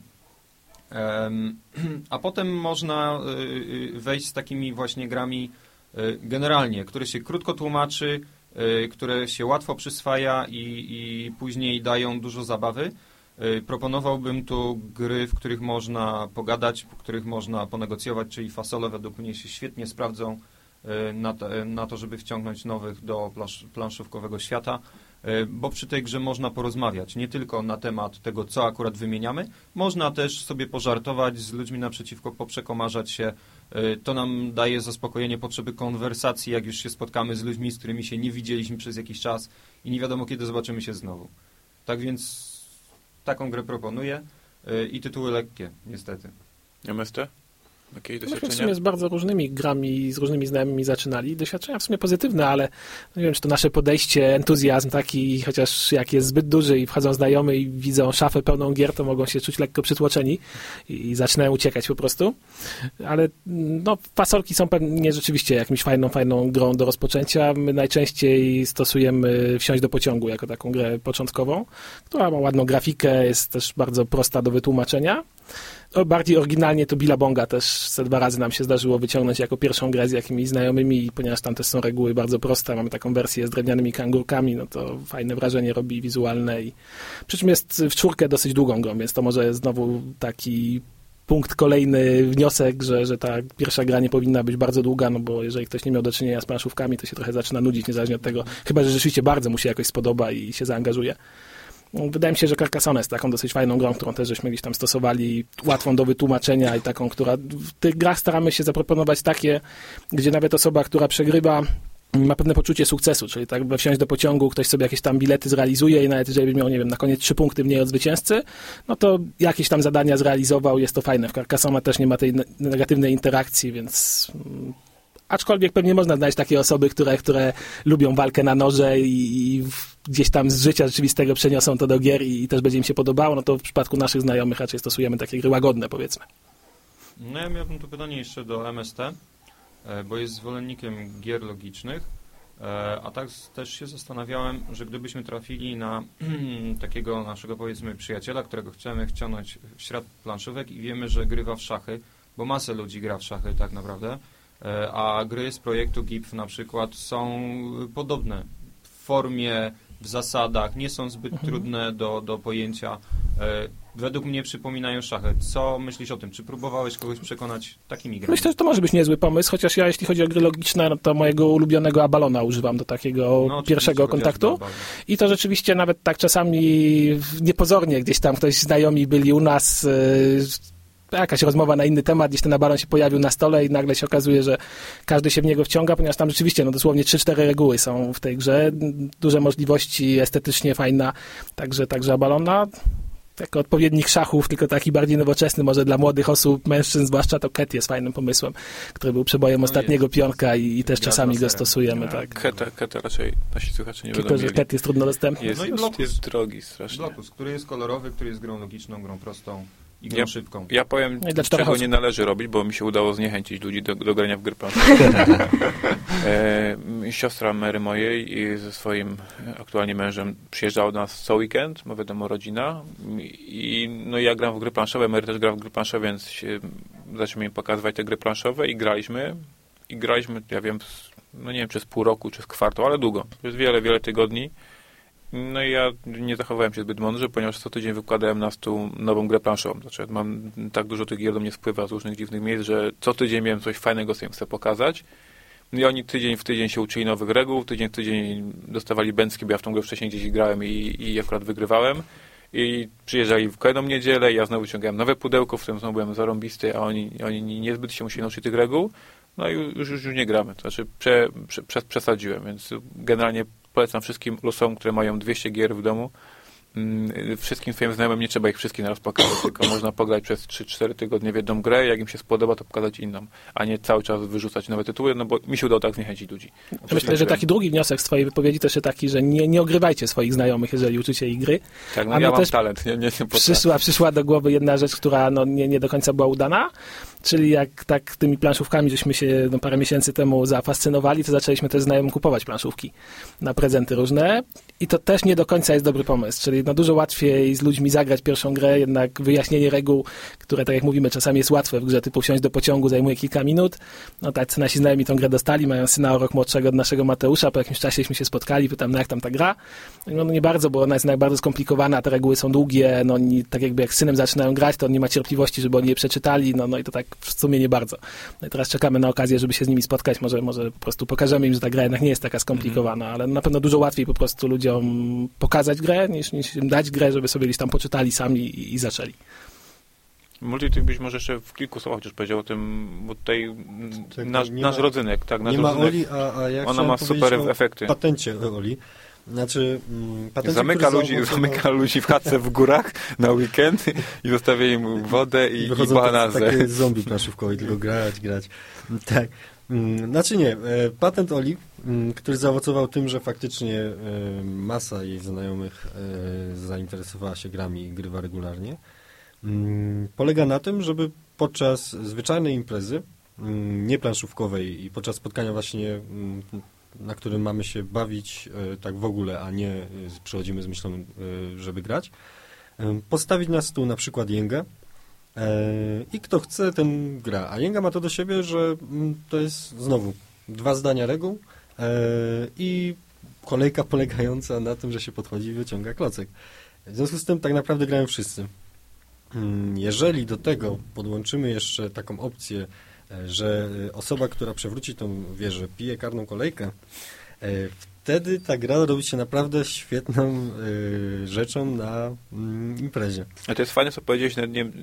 Um, a potem można y, wejść z takimi właśnie grami y, generalnie, które się krótko tłumaczy, y, które się łatwo przyswaja i, i później dają dużo zabawy. Y, proponowałbym tu gry, w których można pogadać, w których można ponegocjować, czyli fasole według mnie się świetnie sprawdzą y, na, te, na to, żeby wciągnąć nowych do plansz, planszówkowego świata. Bo przy tej grze można porozmawiać nie tylko na temat tego, co akurat wymieniamy, można też sobie pożartować z ludźmi naprzeciwko, poprzekomarzać się. To nam daje zaspokojenie potrzeby konwersacji, jak już się spotkamy z ludźmi, z którymi się nie widzieliśmy przez jakiś czas i nie wiadomo, kiedy zobaczymy się znowu. Tak więc taką grę proponuję i tytuły lekkie, niestety.
M S T? Jakieś doświadczenia?
W sumie z bardzo różnymi grami, z różnymi znajomymi zaczynali. Doświadczenia w sumie pozytywne, ale nie wiem, czy to nasze podejście, entuzjazm taki, chociaż jak jest zbyt duży i wchodzą znajomy i widzą szafę pełną gier, to mogą się czuć lekko przytłoczeni i zaczynają uciekać po prostu. Ale no, fasolki są pewnie rzeczywiście jakimś fajną, fajną grą do rozpoczęcia. My najczęściej stosujemy Wsiąść do pociągu jako taką grę początkową, która ma ładną grafikę, jest też bardzo prosta do wytłumaczenia. Bardziej oryginalnie to Billabonga też ze dwa razy nam się zdarzyło wyciągnąć jako pierwszą grę z jakimiś znajomymi, ponieważ tam też są reguły bardzo proste, mamy taką wersję z drewnianymi kangurkami, no to fajne wrażenie robi wizualne i przy czym jest w czwórkę dosyć długą grą, więc to może znowu taki punkt kolejny, wniosek, że, że ta pierwsza gra nie powinna być bardzo długa, no bo jeżeli ktoś nie miał do czynienia z planszówkami, to się trochę zaczyna nudzić, niezależnie od tego, chyba że rzeczywiście bardzo mu się jakoś spodoba i się zaangażuje. Wydaje mi się, że Carcassonne jest taką dosyć fajną grą, którą też żeśmy gdzieś tam stosowali, łatwą do wytłumaczenia i taką, która w tych grach staramy się zaproponować takie, gdzie nawet osoba, która przegrywa, ma pewne poczucie sukcesu, czyli tak we Wsiąść do pociągu, ktoś sobie jakieś tam bilety zrealizuje i nawet jeżeli by miał, nie wiem, na koniec trzy punkty mniej od zwycięzcy, no to jakieś tam zadania zrealizował, jest to fajne. W Carcassonne też nie ma tej negatywnej interakcji, więc... Aczkolwiek pewnie można znaleźć takie osoby, które, które lubią walkę na noże i, i gdzieś tam z życia rzeczywistego przeniosą to do gier i, i też będzie im się podobało, no to w przypadku naszych znajomych raczej stosujemy takie gry łagodne, powiedzmy.
No ja miałbym tu pytanie jeszcze do M S T, bo jest zwolennikiem gier logicznych A tak też się zastanawiałem, że gdybyśmy trafili na takiego naszego, powiedzmy, przyjaciela, którego chcemy wciągnąć w świat planszówek i wiemy, że grywa w szachy, bo masę ludzi gra w szachy tak naprawdę, a gry z projektu G I P F na przykład są podobne w formie, w zasadach, nie są zbyt mhm. trudne do, do pojęcia. Według mnie przypominają szachy. Co myślisz o tym? Czy próbowałeś kogoś przekonać takimi grami?
Myślę, że to może być niezły pomysł, chociaż ja, jeśli chodzi o gry logiczne, no to mojego ulubionego Abalona używam do takiego no, pierwszego kontaktu. I to rzeczywiście nawet tak czasami niepozornie gdzieś tam ktoś znajomi byli u nas, yy, jakaś rozmowa na inny temat, gdzieś ten Abalon się pojawił na stole i nagle się okazuje, że każdy się w niego wciąga, ponieważ tam rzeczywiście no dosłownie trzy cztery reguły są w tej grze, duże możliwości, estetycznie fajna, także, także Abalona. Jako odpowiednik szachów, tylko taki bardziej nowoczesny, może dla młodych osób, mężczyzn, zwłaszcza to Ket jest fajnym pomysłem, który był przebojem no ostatniego jest. pionka i, i też czasami go stosujemy. Tak.
Keta, Keta raczej nasi słuchacze nie
tylko,
będą
że Ket jest trudno dostępny.
Jest, no i Blokus, jest drogi strasznie.
Blokus, który jest kolorowy, który jest grą logiczną, grą prostą i grą
ja,
szybką.
Ja powiem, no czego osób. nie należy robić, bo mi się udało zniechęcić ludzi do, do grania w gry planszowe. e, siostra Mary mojej i ze swoim aktualnie mężem przyjeżdżała do nas co weekend, bo wiadomo, rodzina. I no ja gram w gry planszowe, Mary też gra w gry planszowe, więc się, zaczęliśmy im pokazywać te gry planszowe i graliśmy. I graliśmy, ja wiem, no nie wiem, przez pół roku, czy z kwartał, ale długo. Przez wiele, wiele tygodni. No i ja nie zachowałem się zbyt mądrze, ponieważ co tydzień wykładałem na stół nową grę planszową. Znaczy mam tak dużo tych gier do mnie spływa z różnych dziwnych miejsc, że co tydzień miałem coś fajnego, co im chcę pokazać. No i oni tydzień w tydzień się uczyli nowych reguł, tydzień w tydzień dostawali bęcki, bo ja w tą grę wcześniej gdzieś grałem i, i akurat wygrywałem. I przyjeżdżali w kolejną niedzielę i ja znowu ciągałem nowe pudełko, w którym znowu byłem zarąbisty, a oni, oni niezbyt się musieli nauczyć tych reguł. No i już, już, już nie gramy. To znaczy prze, prze, przesadziłem, więc generalnie polecam wszystkim losom, które mają dwieście gier w domu. Wszystkim swoim znajomym nie trzeba ich wszystkich naraz pokazać, tylko można pograć przez trzy cztery tygodnie w jedną grę, jak im się spodoba, to pokazać inną, a nie cały czas wyrzucać nowe tytuły, no bo mi się udało tak zniechęcić ludzi.
Myślę, tak, że taki drugi wniosek z twojej wypowiedzi też jest taki, że nie, nie ogrywajcie swoich znajomych, jeżeli uczycie ich gry.
Tak, no a ja mam talent. Nie, nie, nie
przyszła, przyszła do głowy jedna rzecz, która no, nie, nie do końca była udana, czyli jak tak tymi planszówkami, żeśmy się no, parę miesięcy temu zafascynowali, to zaczęliśmy też znajomym kupować planszówki na prezenty różne i to też nie do końca jest dobry pomysł, czyli no, dużo łatwiej z ludźmi zagrać pierwszą grę, jednak wyjaśnienie reguł, które tak jak mówimy czasami jest łatwe w grze, typu wsiąść do pociągu zajmuje kilka minut, no tak nasi znajomi tą grę dostali, mają syna o rok młodszego od naszego Mateusza, po jakimś czasie się spotkali, pytam, no jak tam ta gra? No, no nie bardzo, bo ona jest jednak bardzo skomplikowana, te reguły są długie, no oni, tak jakby jak z synem zaczynają grać, to on nie ma cierpliwości, żeby oni je przeczytali, no, no i to tak w sumie nie bardzo. No i teraz czekamy na okazję, żeby się z nimi spotkać, może, może po prostu pokażemy im, że ta gra jednak nie jest taka skomplikowana, ale na pewno dużo łatwiej po prostu ludziom pokazać grę, niż, niż im dać grę, żeby sobie gdzieś tam poczytali sami i, i zaczęli.
Multi, ty byś może jeszcze w kilku słowach już powiedział o tym, bo tutaj tak, nasz, nasz
ma,
rodzynek, tak, nasz
nie
rodzynek,
ma Oli, a, a ja
ona ma super efekty.
Patencie Oli. Znaczy, patencie,
zamyka, ludzi, zamyka ludzi w chatce w górach na weekend i zostawia im wodę i, i banazę.
Tak, takie zombie planszówkowe, tylko grać, grać. Tak. Znaczy nie, patent Oli, który zaowocował tym, że faktycznie masa jej znajomych zainteresowała się grami i grywa regularnie, polega na tym, żeby podczas zwyczajnej imprezy, nieplanszówkowej i podczas spotkania właśnie, na którym mamy się bawić tak w ogóle, a nie przychodzimy z myślą, żeby grać, postawić na stół na przykład jęgę i kto chce, ten gra. A jęga ma to do siebie, że to jest znowu dwa zdania reguł i kolejka polegająca na tym, że się podchodzi i wyciąga klocek. W związku z tym tak naprawdę grają wszyscy. Jeżeli do tego podłączymy jeszcze taką opcję, że osoba, która przewróci tą wieżę, pije karną kolejkę, wtedy ta gra robi się naprawdę świetną y, rzeczą na y, imprezie.
A to jest fajne, co powiedziałeś, nie, y,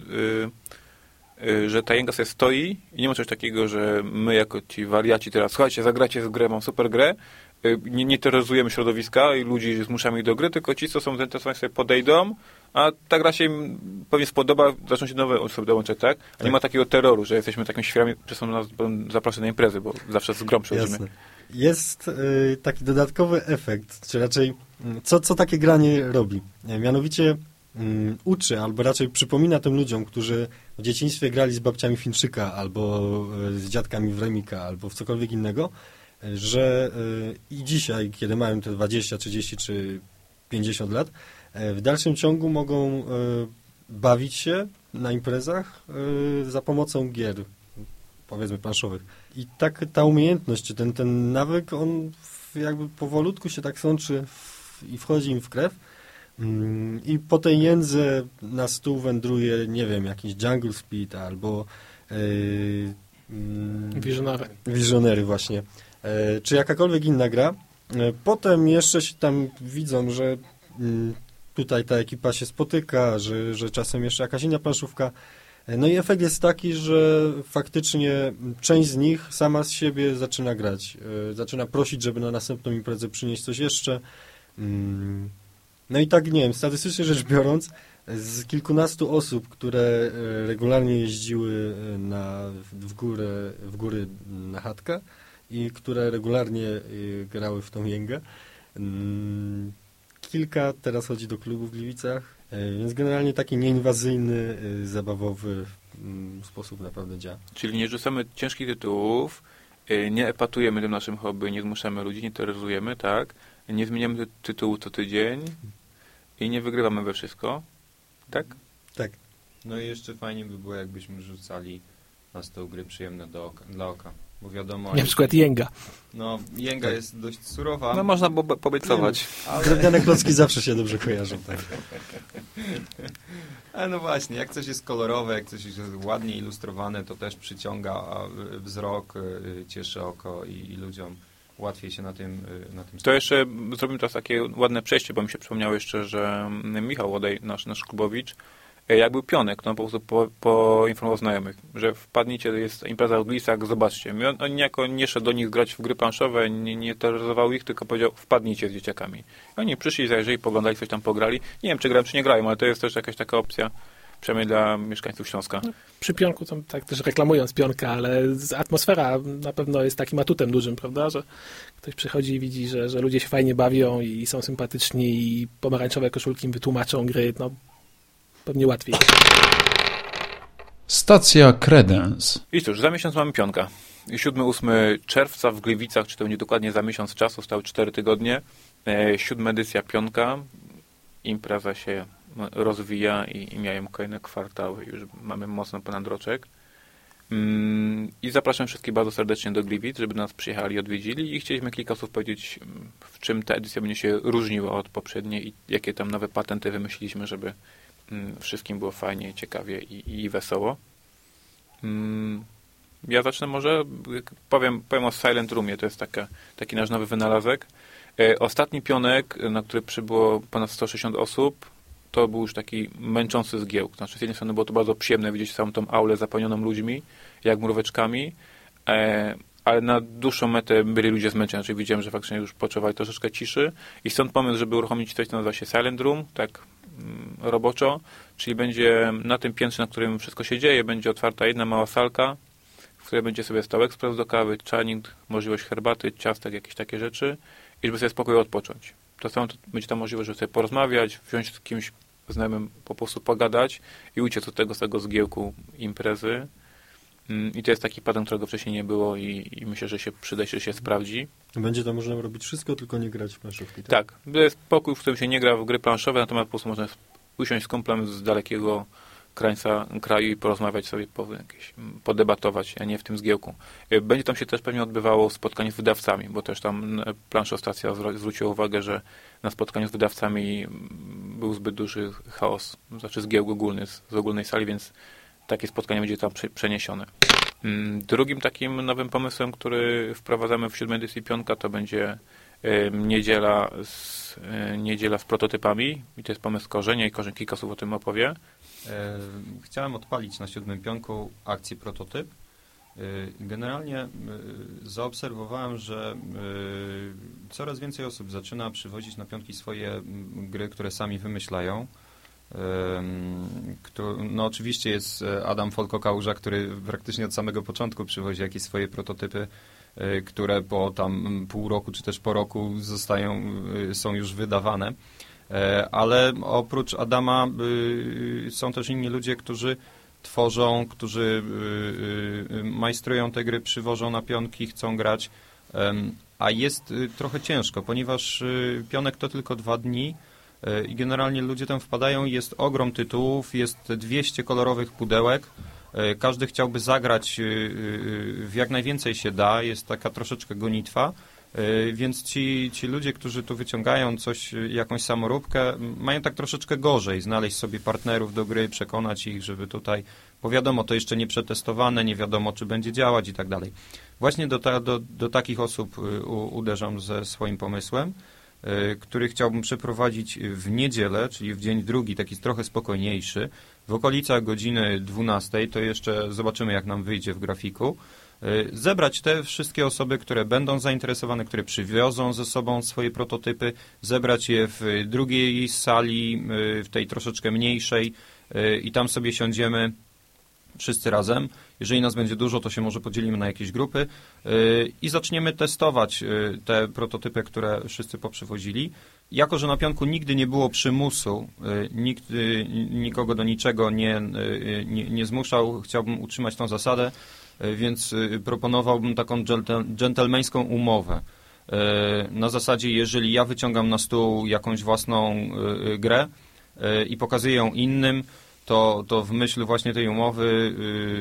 y, że ta jęga sobie stoi i nie ma czegoś takiego, że my jako ci wariaci teraz, słuchajcie, zagracie z grę, mam super grę, y, nie, nie terroryzujemy środowiska i ludzi zmuszamy ich do gry, tylko ci, co są zainteresowani, sobie podejdą, a ta gra się im pewnie spodoba, zaczną się nowe osoby dołączać, tak? A tak. Nie ma takiego terroru, że jesteśmy takimi świrami, że są nas zapraszane na imprezy, bo zawsze z grą przychodzimy.
Jasne. Jest y, taki dodatkowy efekt, czy raczej co, co takie granie robi? Mianowicie y, uczy, albo raczej przypomina tym ludziom, którzy w dzieciństwie grali z babciami Fińczyka, albo y, z dziadkami w Remika, albo w cokolwiek innego, że i dzisiaj, kiedy mają te dwadzieścia, trzydzieści czy pięćdziesiąt lat, w dalszym ciągu mogą bawić się na imprezach za pomocą gier, powiedzmy planszowych. I tak ta umiejętność, ten, ten nawyk, on jakby powolutku się tak sączy w, i wchodzi im w krew. I po tej jędze na stół wędruje, nie wiem, jakiś Jungle Speed albo yy,
Visionary.
Visionary właśnie. Yy, czy jakakolwiek inna gra. Yy, potem jeszcze się tam widzą, że yy, tutaj ta ekipa się spotyka, że, że czasem jeszcze jakaś inna planszówka. Yy, no i efekt jest taki, że faktycznie część z nich sama z siebie zaczyna grać. Yy, zaczyna prosić, żeby na następną imprezę przynieść coś jeszcze. Yy, No i tak, nie wiem, statystycznie rzecz biorąc, z kilkunastu osób, które regularnie jeździły na, w, górę, w góry na chatkę i które regularnie grały w tą jęgę, kilka teraz chodzi do klubu w Gliwicach, więc generalnie taki nieinwazyjny, zabawowy sposób naprawdę działa.
Czyli nie rzucamy ciężkich tytułów, nie epatujemy tym naszym hobby, nie zmuszamy ludzi, nie terroryzujemy, tak? Nie zmieniamy ty tytułu co tydzień i nie wygrywamy we wszystko, tak?
Tak.
No i jeszcze fajnie by było, jakbyśmy rzucali na stół gry przyjemne do oka, dla oka, bo wiadomo...
Na przykład jęga.
No, jęga tak. jest dość surowa.
No można bo pobiecować.
Ale... Drewniane klocki zawsze się dobrze kojarzą, tak.
Ale no właśnie, jak coś jest kolorowe, jak coś jest ładnie ilustrowane, to też przyciąga wzrok, cieszy oko i, i ludziom łatwiej się na tym... Na tym
to jeszcze zrobimy teraz takie ładne przejście, bo mi się przypomniało jeszcze, że Michał Łodej, nasz, nasz klubowicz, jak był pionek, no po prostu po, poinformował znajomych, że wpadnijcie, jest impreza w Gliwicach, zobaczcie. I on, on niejako nie szedł do nich grać w gry planszowe, nie, nie terroryzował ich, tylko powiedział, wpadnijcie z dzieciakami. I oni przyszli, zajrzeli, poglądali, coś tam pograli. Nie wiem, czy grają, czy nie grają, ale to jest też jakaś taka opcja, przynajmniej dla mieszkańców Śląska.
No, przy pionku, to tak też reklamując pionka, ale atmosfera na pewno jest takim atutem dużym, prawda, że ktoś przychodzi i widzi, że, że ludzie się fajnie bawią i są sympatyczni i pomarańczowe koszulki im wytłumaczą gry, no pewnie łatwiej.
Stacja Kredens.
I cóż, za miesiąc mamy pionka. siódmego ósmego czerwca w Gliwicach, czy to będzie dokładnie za miesiąc czasu, stały cztery tygodnie. E, siódma edycja pionka. Impreza się rozwija i, i mijają kolejne kwartały. Już mamy mocno ponad roczek. Mm, I zapraszam wszystkich bardzo serdecznie do Gliwic, żeby nas przyjechali i odwiedzili. I chcieliśmy kilka słów powiedzieć, w czym ta edycja będzie się różniła od poprzedniej i jakie tam nowe patenty wymyśliliśmy, żeby wszystkim było fajnie, ciekawie i, i wesoło. Ja zacznę może, powiem, powiem o Silent Roomie, to jest taka, taki nasz nowy wynalazek. Ostatni pionek, na który przybyło ponad sto sześćdziesiąt osób, to był już taki męczący zgiełk. Znaczy, z jednej strony było to bardzo przyjemne widzieć całą tą aulę zapełnioną ludźmi, jak mróweczkami, ale na dłuższą metę byli ludzie zmęczeni, czyli widziałem, że faktycznie już potrzebowali troszeczkę ciszy i stąd pomysł, żeby uruchomić coś, co nazywa się Silent Room, tak roboczo, czyli będzie na tym piętrze, na którym wszystko się dzieje, będzie otwarta jedna mała salka, w której będzie sobie stał ekspres do kawy, czajnik, możliwość herbaty, ciastek, jakieś takie rzeczy i żeby sobie spokojnie odpocząć. To samo to będzie tam możliwość, żeby sobie porozmawiać, wziąć z kimś znajomym, po prostu pogadać i uciec od tego, z tego zgiełku imprezy. I to jest taki patent, którego wcześniej nie było i, i myślę, że się przyda, że się sprawdzi.
Będzie tam można robić wszystko, tylko nie grać w planszówki.
Tak, tak, to jest pokój, w którym się nie gra w gry planszowe, natomiast po prostu można usiąść z kumplem z dalekiego krańca kraju i porozmawiać sobie, po, jakieś, podebatować, a nie w tym zgiełku. Będzie tam się też pewnie odbywało spotkanie z wydawcami, bo też tam planszostacja zwróciła uwagę, że na spotkaniu z wydawcami był zbyt duży chaos, znaczy zgiełk ogólny z, z ogólnej sali, więc takie spotkanie będzie tam przeniesione. Drugim takim nowym pomysłem, który wprowadzamy w siódmej edycji pionka, to będzie niedziela z, niedziela z prototypami. I to jest pomysł Korzenia i Korzeń kilka słów o tym opowie.
Chciałem odpalić na siódmym pionku akcję prototyp. Generalnie zaobserwowałem, że coraz więcej osób zaczyna przywozić na pionki swoje gry, które sami wymyślają. No oczywiście jest Adam Folko-Kałuża, który praktycznie od samego początku przywozi jakieś swoje prototypy, które po tam pół roku czy też po roku zostają, są już wydawane. Ale oprócz Adama są też inni ludzie, którzy tworzą, którzy majstrują te gry, przywożą na pionki, chcą grać. A jest trochę ciężko, ponieważ Pionek to tylko dwa dni i generalnie ludzie tam wpadają, jest ogrom tytułów, jest dwieście kolorowych pudełek. Każdy chciałby zagrać w jak najwięcej się da, jest taka troszeczkę gonitwa, więc ci, ci ludzie, którzy tu wyciągają coś, jakąś samoróbkę, mają tak troszeczkę gorzej znaleźć sobie partnerów do gry, przekonać ich, żeby tutaj, bo wiadomo, to jeszcze nie przetestowane, nie wiadomo, czy będzie działać i tak dalej. Właśnie do, ta, do, do takich osób u, uderzam ze swoim pomysłem, który chciałbym przeprowadzić w niedzielę, czyli w dzień drugi, taki trochę spokojniejszy, w okolicach godziny dwunastej, to jeszcze zobaczymy, jak nam wyjdzie w grafiku, zebrać te wszystkie osoby, które będą zainteresowane, które przywiozą ze sobą swoje prototypy, zebrać je w drugiej sali, w tej troszeczkę mniejszej i tam sobie siądziemy wszyscy razem. Jeżeli nas będzie dużo, to się może podzielimy na jakieś grupy i zaczniemy testować te prototypy, które wszyscy poprzywozili. Jako że na Pionku nigdy nie było przymusu, nikt nikogo do niczego nie, nie, nie zmuszał, chciałbym utrzymać tą zasadę, więc proponowałbym taką dżentelmeńską umowę. Na zasadzie, jeżeli ja wyciągam na stół jakąś własną grę i pokazuję ją innym, to, to w myśl właśnie tej umowy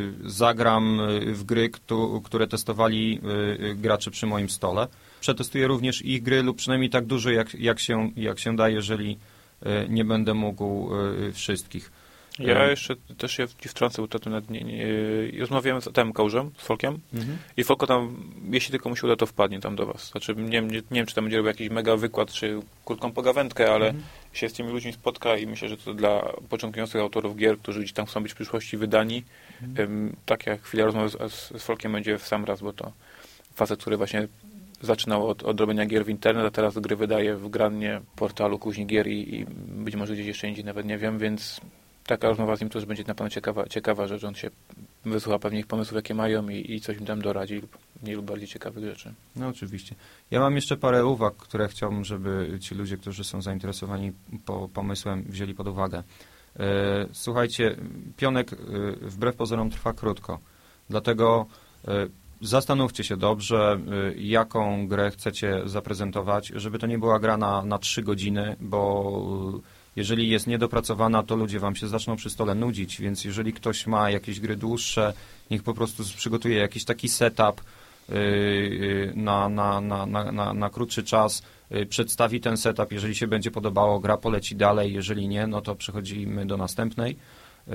zagram w gry, które testowali gracze przy moim stole. Przetestuję również ich gry lub przynajmniej tak dużo, jak, jak, się, jak się da, jeżeli nie będę mógł wszystkich.
Ja jeszcze też się wtrącę, bo to nawet nie, nie, rozmawiałem z tym Kałużem, z Folkiem mhm. i Folko tam, jeśli tylko mu się uda, to wpadnie tam do was. Znaczy, nie, nie, nie wiem, czy tam będzie robił jakiś mega wykład, czy krótką pogawędkę, ale mhm. się z tymi ludźmi spotka i myślę, że to dla początkujących autorów gier, którzy gdzieś tam chcą być w przyszłości wydani, mhm. tak jak chwila rozmowy z, z Folkiem będzie w sam raz, bo to facet, który właśnie zaczynał od, od robienia gier w internet, a teraz gry wydaje w Grannie, portalu Kuźni Gier i, i być może gdzieś jeszcze indziej, nawet nie wiem, więc taka rozmowa z nim też będzie na pewno ciekawa, ciekawa rzecz. On się wysłucha pewnie ich pomysłów, jakie mają i, i coś im tam doradzi lub mniej lub bardziej ciekawych rzeczy.
No oczywiście. Ja mam jeszcze parę uwag, które chciałbym, żeby ci ludzie, którzy są zainteresowani po, pomysłem, wzięli pod uwagę. E, słuchajcie, Pionek e, wbrew pozorom trwa krótko. Dlatego e, zastanówcie się dobrze, e, jaką grę chcecie zaprezentować, żeby to nie była gra na, na trzy godziny, bo e, jeżeli jest niedopracowana, to ludzie wam się zaczną przy stole nudzić, więc jeżeli ktoś ma jakieś gry dłuższe, niech po prostu przygotuje jakiś taki setup yy, na, na, na, na, na, na krótszy czas, yy, przedstawi ten setup, jeżeli się będzie podobało, gra poleci dalej, jeżeli nie, no to przechodzimy do następnej. Yy,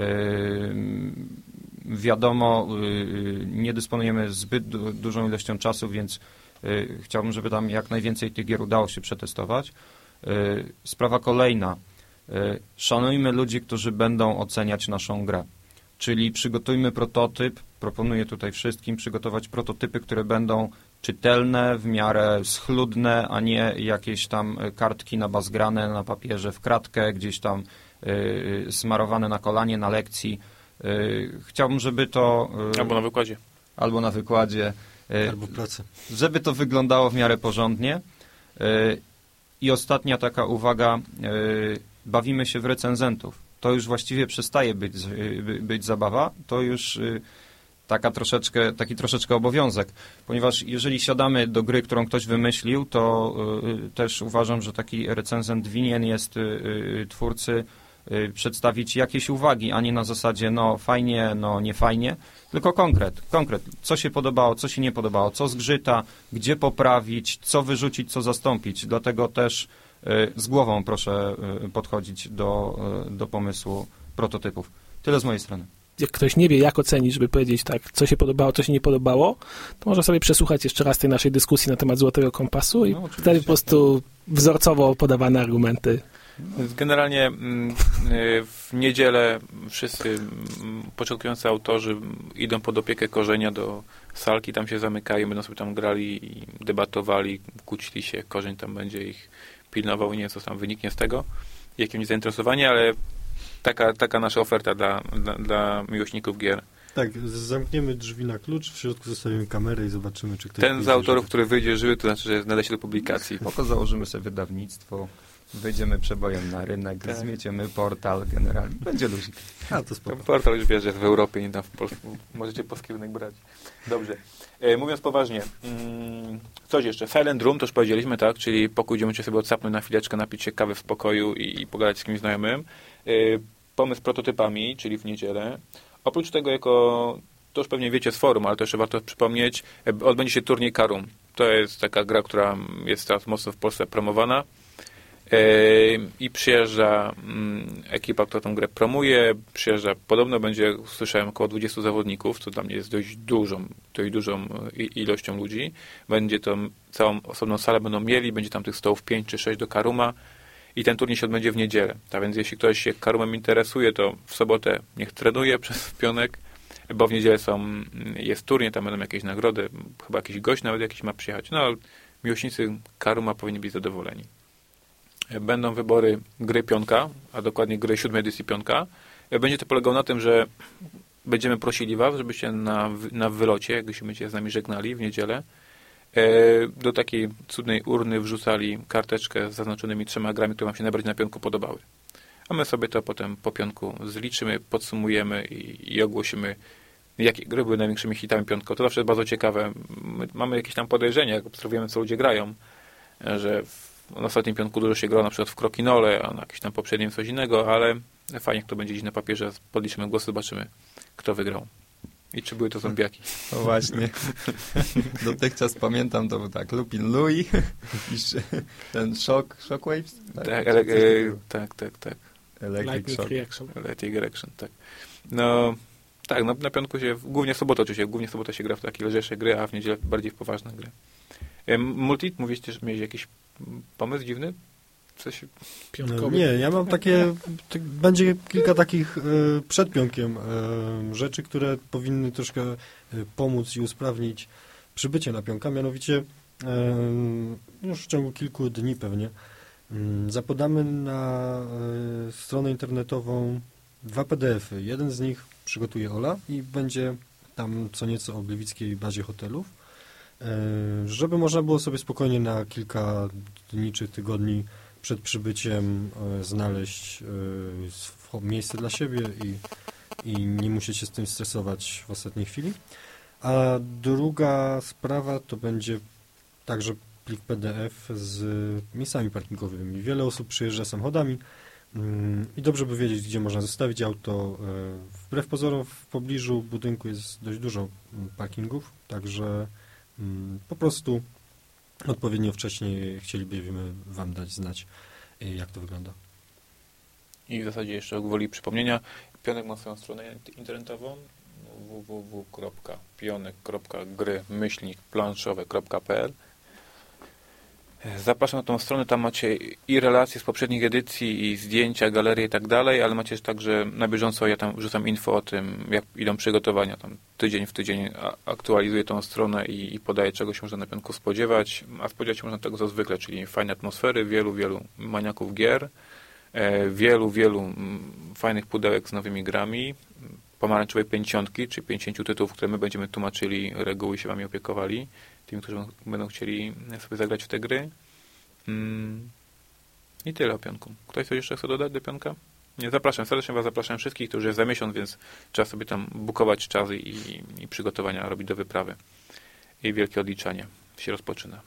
wiadomo, yy, nie dysponujemy zbyt du- dużą ilością czasu, więc yy, chciałbym, żeby tam jak najwięcej tych gier udało się przetestować. Yy, sprawa kolejna. Szanujmy ludzi, którzy będą oceniać naszą grę. Czyli przygotujmy prototyp, proponuję tutaj wszystkim przygotować prototypy, które będą czytelne, w miarę schludne, a nie jakieś tam kartki nabazgrane na papierze w kratkę, gdzieś tam y, smarowane na kolanie, na lekcji. Y, chciałbym, żeby to...
Y, albo na wykładzie.
Albo na wykładzie.
Y, albo w pracy.
Żeby to wyglądało w miarę porządnie. Y, I ostatnia taka uwaga... Y, bawimy się w recenzentów. To już właściwie przestaje być, być zabawa, to już taka troszeczkę, taki troszeczkę obowiązek, ponieważ jeżeli siadamy do gry, którą ktoś wymyślił, to też uważam, że taki recenzent winien jest twórcy przedstawić jakieś uwagi, a nie na zasadzie no fajnie, no nie fajnie, tylko konkret, konkret, co się podobało, co się nie podobało, co zgrzyta, gdzie poprawić, co wyrzucić, co zastąpić. Dlatego też z głową proszę podchodzić do, do pomysłu prototypów. Tyle z mojej strony.
Jak ktoś nie wie, jak ocenić, żeby powiedzieć tak, co się podobało, co się nie podobało, to może sobie przesłuchać jeszcze raz tej naszej dyskusji na temat Złotego Kompasu i no, wtedy po prostu wzorcowo podawane argumenty.
Generalnie w niedzielę wszyscy początkujący autorzy idą pod opiekę Korzenia do salki, tam się zamykają, będą sobie tam grali i debatowali, kłócili się, Korzeń tam będzie ich pilnował i nie wiem, co tam wyniknie z tego, jakie będzie zainteresowanie, ale taka, taka nasza oferta dla, dla, dla miłośników gier.
Tak, zamkniemy drzwi na klucz, w środku zostawimy kamerę i zobaczymy, czy ktoś...
Ten z autorów, żywy. który wyjdzie żywy, to znaczy, że nada się do publikacji.
Spoko, założymy sobie wydawnictwo. Wejdziemy przebojem na rynek, tak. Zmieciemy portal generalnie. Będzie luzik.
A, to spoko.
Portal już wiesz, że jest w Europie, nie tam w Polsce. Możecie polski rynek brać. Dobrze. E, mówiąc poważnie, mm, coś jeszcze. Silent Room, to już powiedzieliśmy, tak? Czyli pokój, gdzie możecie sobie odsapnąć na chwileczkę, napić się kawy w spokoju i, i pogadać z kimś znajomym. E, pomysł z prototypami, czyli w niedzielę. Oprócz tego, jako, to już pewnie wiecie z forum, ale to jeszcze warto przypomnieć, odbędzie się turniej Karum. To jest taka gra, która jest teraz mocno w Polsce promowana. I przyjeżdża ekipa, która tę grę promuje, przyjeżdża, podobno będzie, słyszałem, około dwudziestu zawodników, co dla mnie jest dość dużą, dość dużą ilością ludzi. Będzie to, całą osobną salę będą mieli, będzie tam tych stołów pięć czy sześć do Karuma i ten turniej się odbędzie w niedzielę. Tak więc jeśli ktoś się Karumem interesuje, to w sobotę niech trenuje przez pionek, bo w niedzielę są, jest turniej, tam będą jakieś nagrody, chyba jakiś gość nawet jakiś ma przyjechać. No, miłośnicy Karuma powinni być zadowoleni. Będą wybory gry pionka, a dokładnie gry siódmej edycji pionka. Będzie to polegało na tym, że będziemy prosili was, żebyście na, na wylocie, jak się będziecie z nami żegnali w niedzielę, do takiej cudnej urny wrzucali karteczkę z zaznaczonymi trzema grami, które wam się najbardziej na pionku podobały. A my sobie to potem po pionku zliczymy, podsumujemy i, i ogłosimy, jakie gry były największymi hitami pionka. To zawsze jest bardzo ciekawe. My mamy jakieś tam podejrzenia, jak obserwujemy, co ludzie grają, że w na ostatnim pionku dużo się grało na przykład w Krokinole, a na jakimś tam poprzednim coś innego, ale fajnie, jak to będzie gdzieś na papierze, podliczymy głosy, zobaczymy, kto wygrał. I czy były to zombiaki.
No właśnie. Dotychczas pamiętam, to był tak, Lupin Louis i ten Shock, Shockwaves?
Tak, tak, ele- e, tak, tak, tak.
Electric Shock. Reaction.
Electric Reaction, tak. No, tak, no, na pionku się, głównie w sobotę oczywiście, głównie w sobotę się gra w takie lżejsze gry, a w niedzielę bardziej w poważne gry. E, multi, mówiliście, że mieli jakiś pomysł dziwny? Coś
piątkowy? Nie, ja mam takie, tak, będzie kilka takich y, przed pionkiem y, rzeczy, które powinny troszkę y, pomóc i usprawnić przybycie na pionka, mianowicie y, już w ciągu kilku dni pewnie y, zapodamy na y, stronę internetową dwa P D F-y. Jeden z nich przygotuje Ola i będzie tam co nieco o gliwickiej bazie hotelów, żeby można było sobie spokojnie na kilka dni czy tygodni przed przybyciem znaleźć miejsce dla siebie i, i nie musieć się z tym stresować w ostatniej chwili. A druga sprawa to będzie także plik P D F z miejscami parkingowymi. Wiele osób przyjeżdża samochodami i dobrze by wiedzieć, gdzie można zostawić auto. Wbrew pozorom w pobliżu budynku jest dość dużo parkingów, także po prostu odpowiednio wcześniej chcielibyśmy wam dać znać, jak to wygląda.
I w zasadzie jeszcze gwoli przypomnienia, Pionek ma swoją stronę internetową w w w kropka pionek kropka gry myślnik planszowe kropka p l. Zapraszam na tą stronę, tam macie i relacje z poprzednich edycji, i zdjęcia, galerie i tak dalej, ale macie także na bieżąco, ja tam wrzucam info o tym, jak idą przygotowania. Tam tydzień w tydzień aktualizuję tą stronę i, i podaję, czego się można na pionku spodziewać, a spodziewać się można tego co zwykle, czyli fajne atmosfery, wielu, wielu maniaków gier, e, wielu, wielu fajnych pudełek z nowymi grami, pomarańczowej pięćdziesiątki, czy pięćdziesięciu tytułów, które my będziemy tłumaczyli reguły i się wami opiekowali, tymi, którzy będą chcieli sobie zagrać w te gry. Mm. I tyle o pionku. Ktoś coś jeszcze chce dodać do pionka? Nie, zapraszam, serdecznie was zapraszam wszystkich, to już jest za miesiąc, więc trzeba sobie tam bukować czas i, i przygotowania robić do wyprawy. I wielkie odliczanie się rozpoczyna.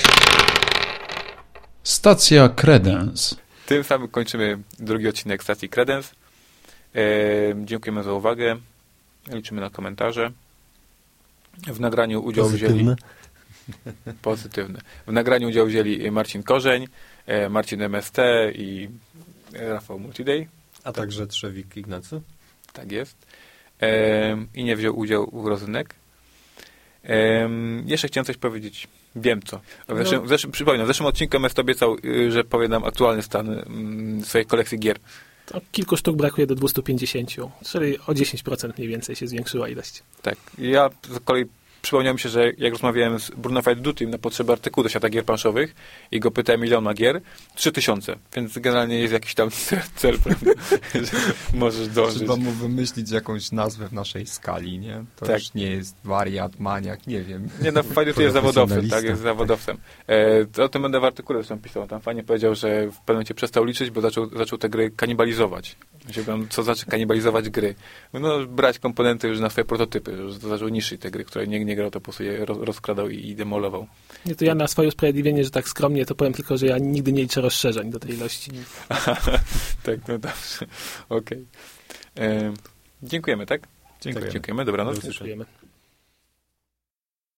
Stacja Kredens.
Tym samym kończymy drugi odcinek Stacji Kredens. E, dziękujemy za uwagę. Liczymy na komentarze. W nagraniu udział wzięli... Pozytywne. W nagraniu udział wzięli Marcin Korzeń, Marcin M S T i Rafał Multiday.
A także Trzewik Ignacy.
Tak jest. E, I nie wziął udziału Rozynek. E, jeszcze chciałem coś powiedzieć. Wiem co. W zeszłym, w zeszłym, przypominam, w zeszłym odcinku M S T obiecał, że powie nam aktualny stan mm, swojej kolekcji gier.
To kilku sztuk brakuje do dwieście pięćdziesiąt, czyli o dziesięć procent mniej więcej się zwiększyła ilość.
Tak. Ja z kolei przypomniało mi się, że jak rozmawiałem z Bruno Fajdutym na potrzeby artykułu do świata gier planszowych i go pytałem, ile on ma gier, trzy tysiące, więc generalnie jest jakiś tam cel, prawda, że możesz dążyć.
Trzeba mu wymyślić jakąś nazwę w naszej skali, nie? To tak. Już nie jest wariat, maniak, nie wiem.
Nie, no Fajduty jest zawodowcem, tak, jest zawodowcem. E, o tym będę w artykule zresztą pisał, tam fajnie powiedział, że w pewnym momencie przestał liczyć, bo zaczął, zaczął te gry kanibalizować. Co znaczy kanibalizować gry? No, brać komponenty już na swoje prototypy, że zaczął niszczyć te gry, które nie, nie grał, to po prostu je rozkradał i, i demolował.
Nie, to ja na swoje usprawiedliwienie, że tak skromnie, to powiem tylko, że ja nigdy nie liczę rozszerzeń do tej ilości.
Tak, no dobrze. Okej. Okay. Dziękujemy, tak?
Dziękujemy.
Tak, dziękujemy, dobranoc.
Dziękujemy.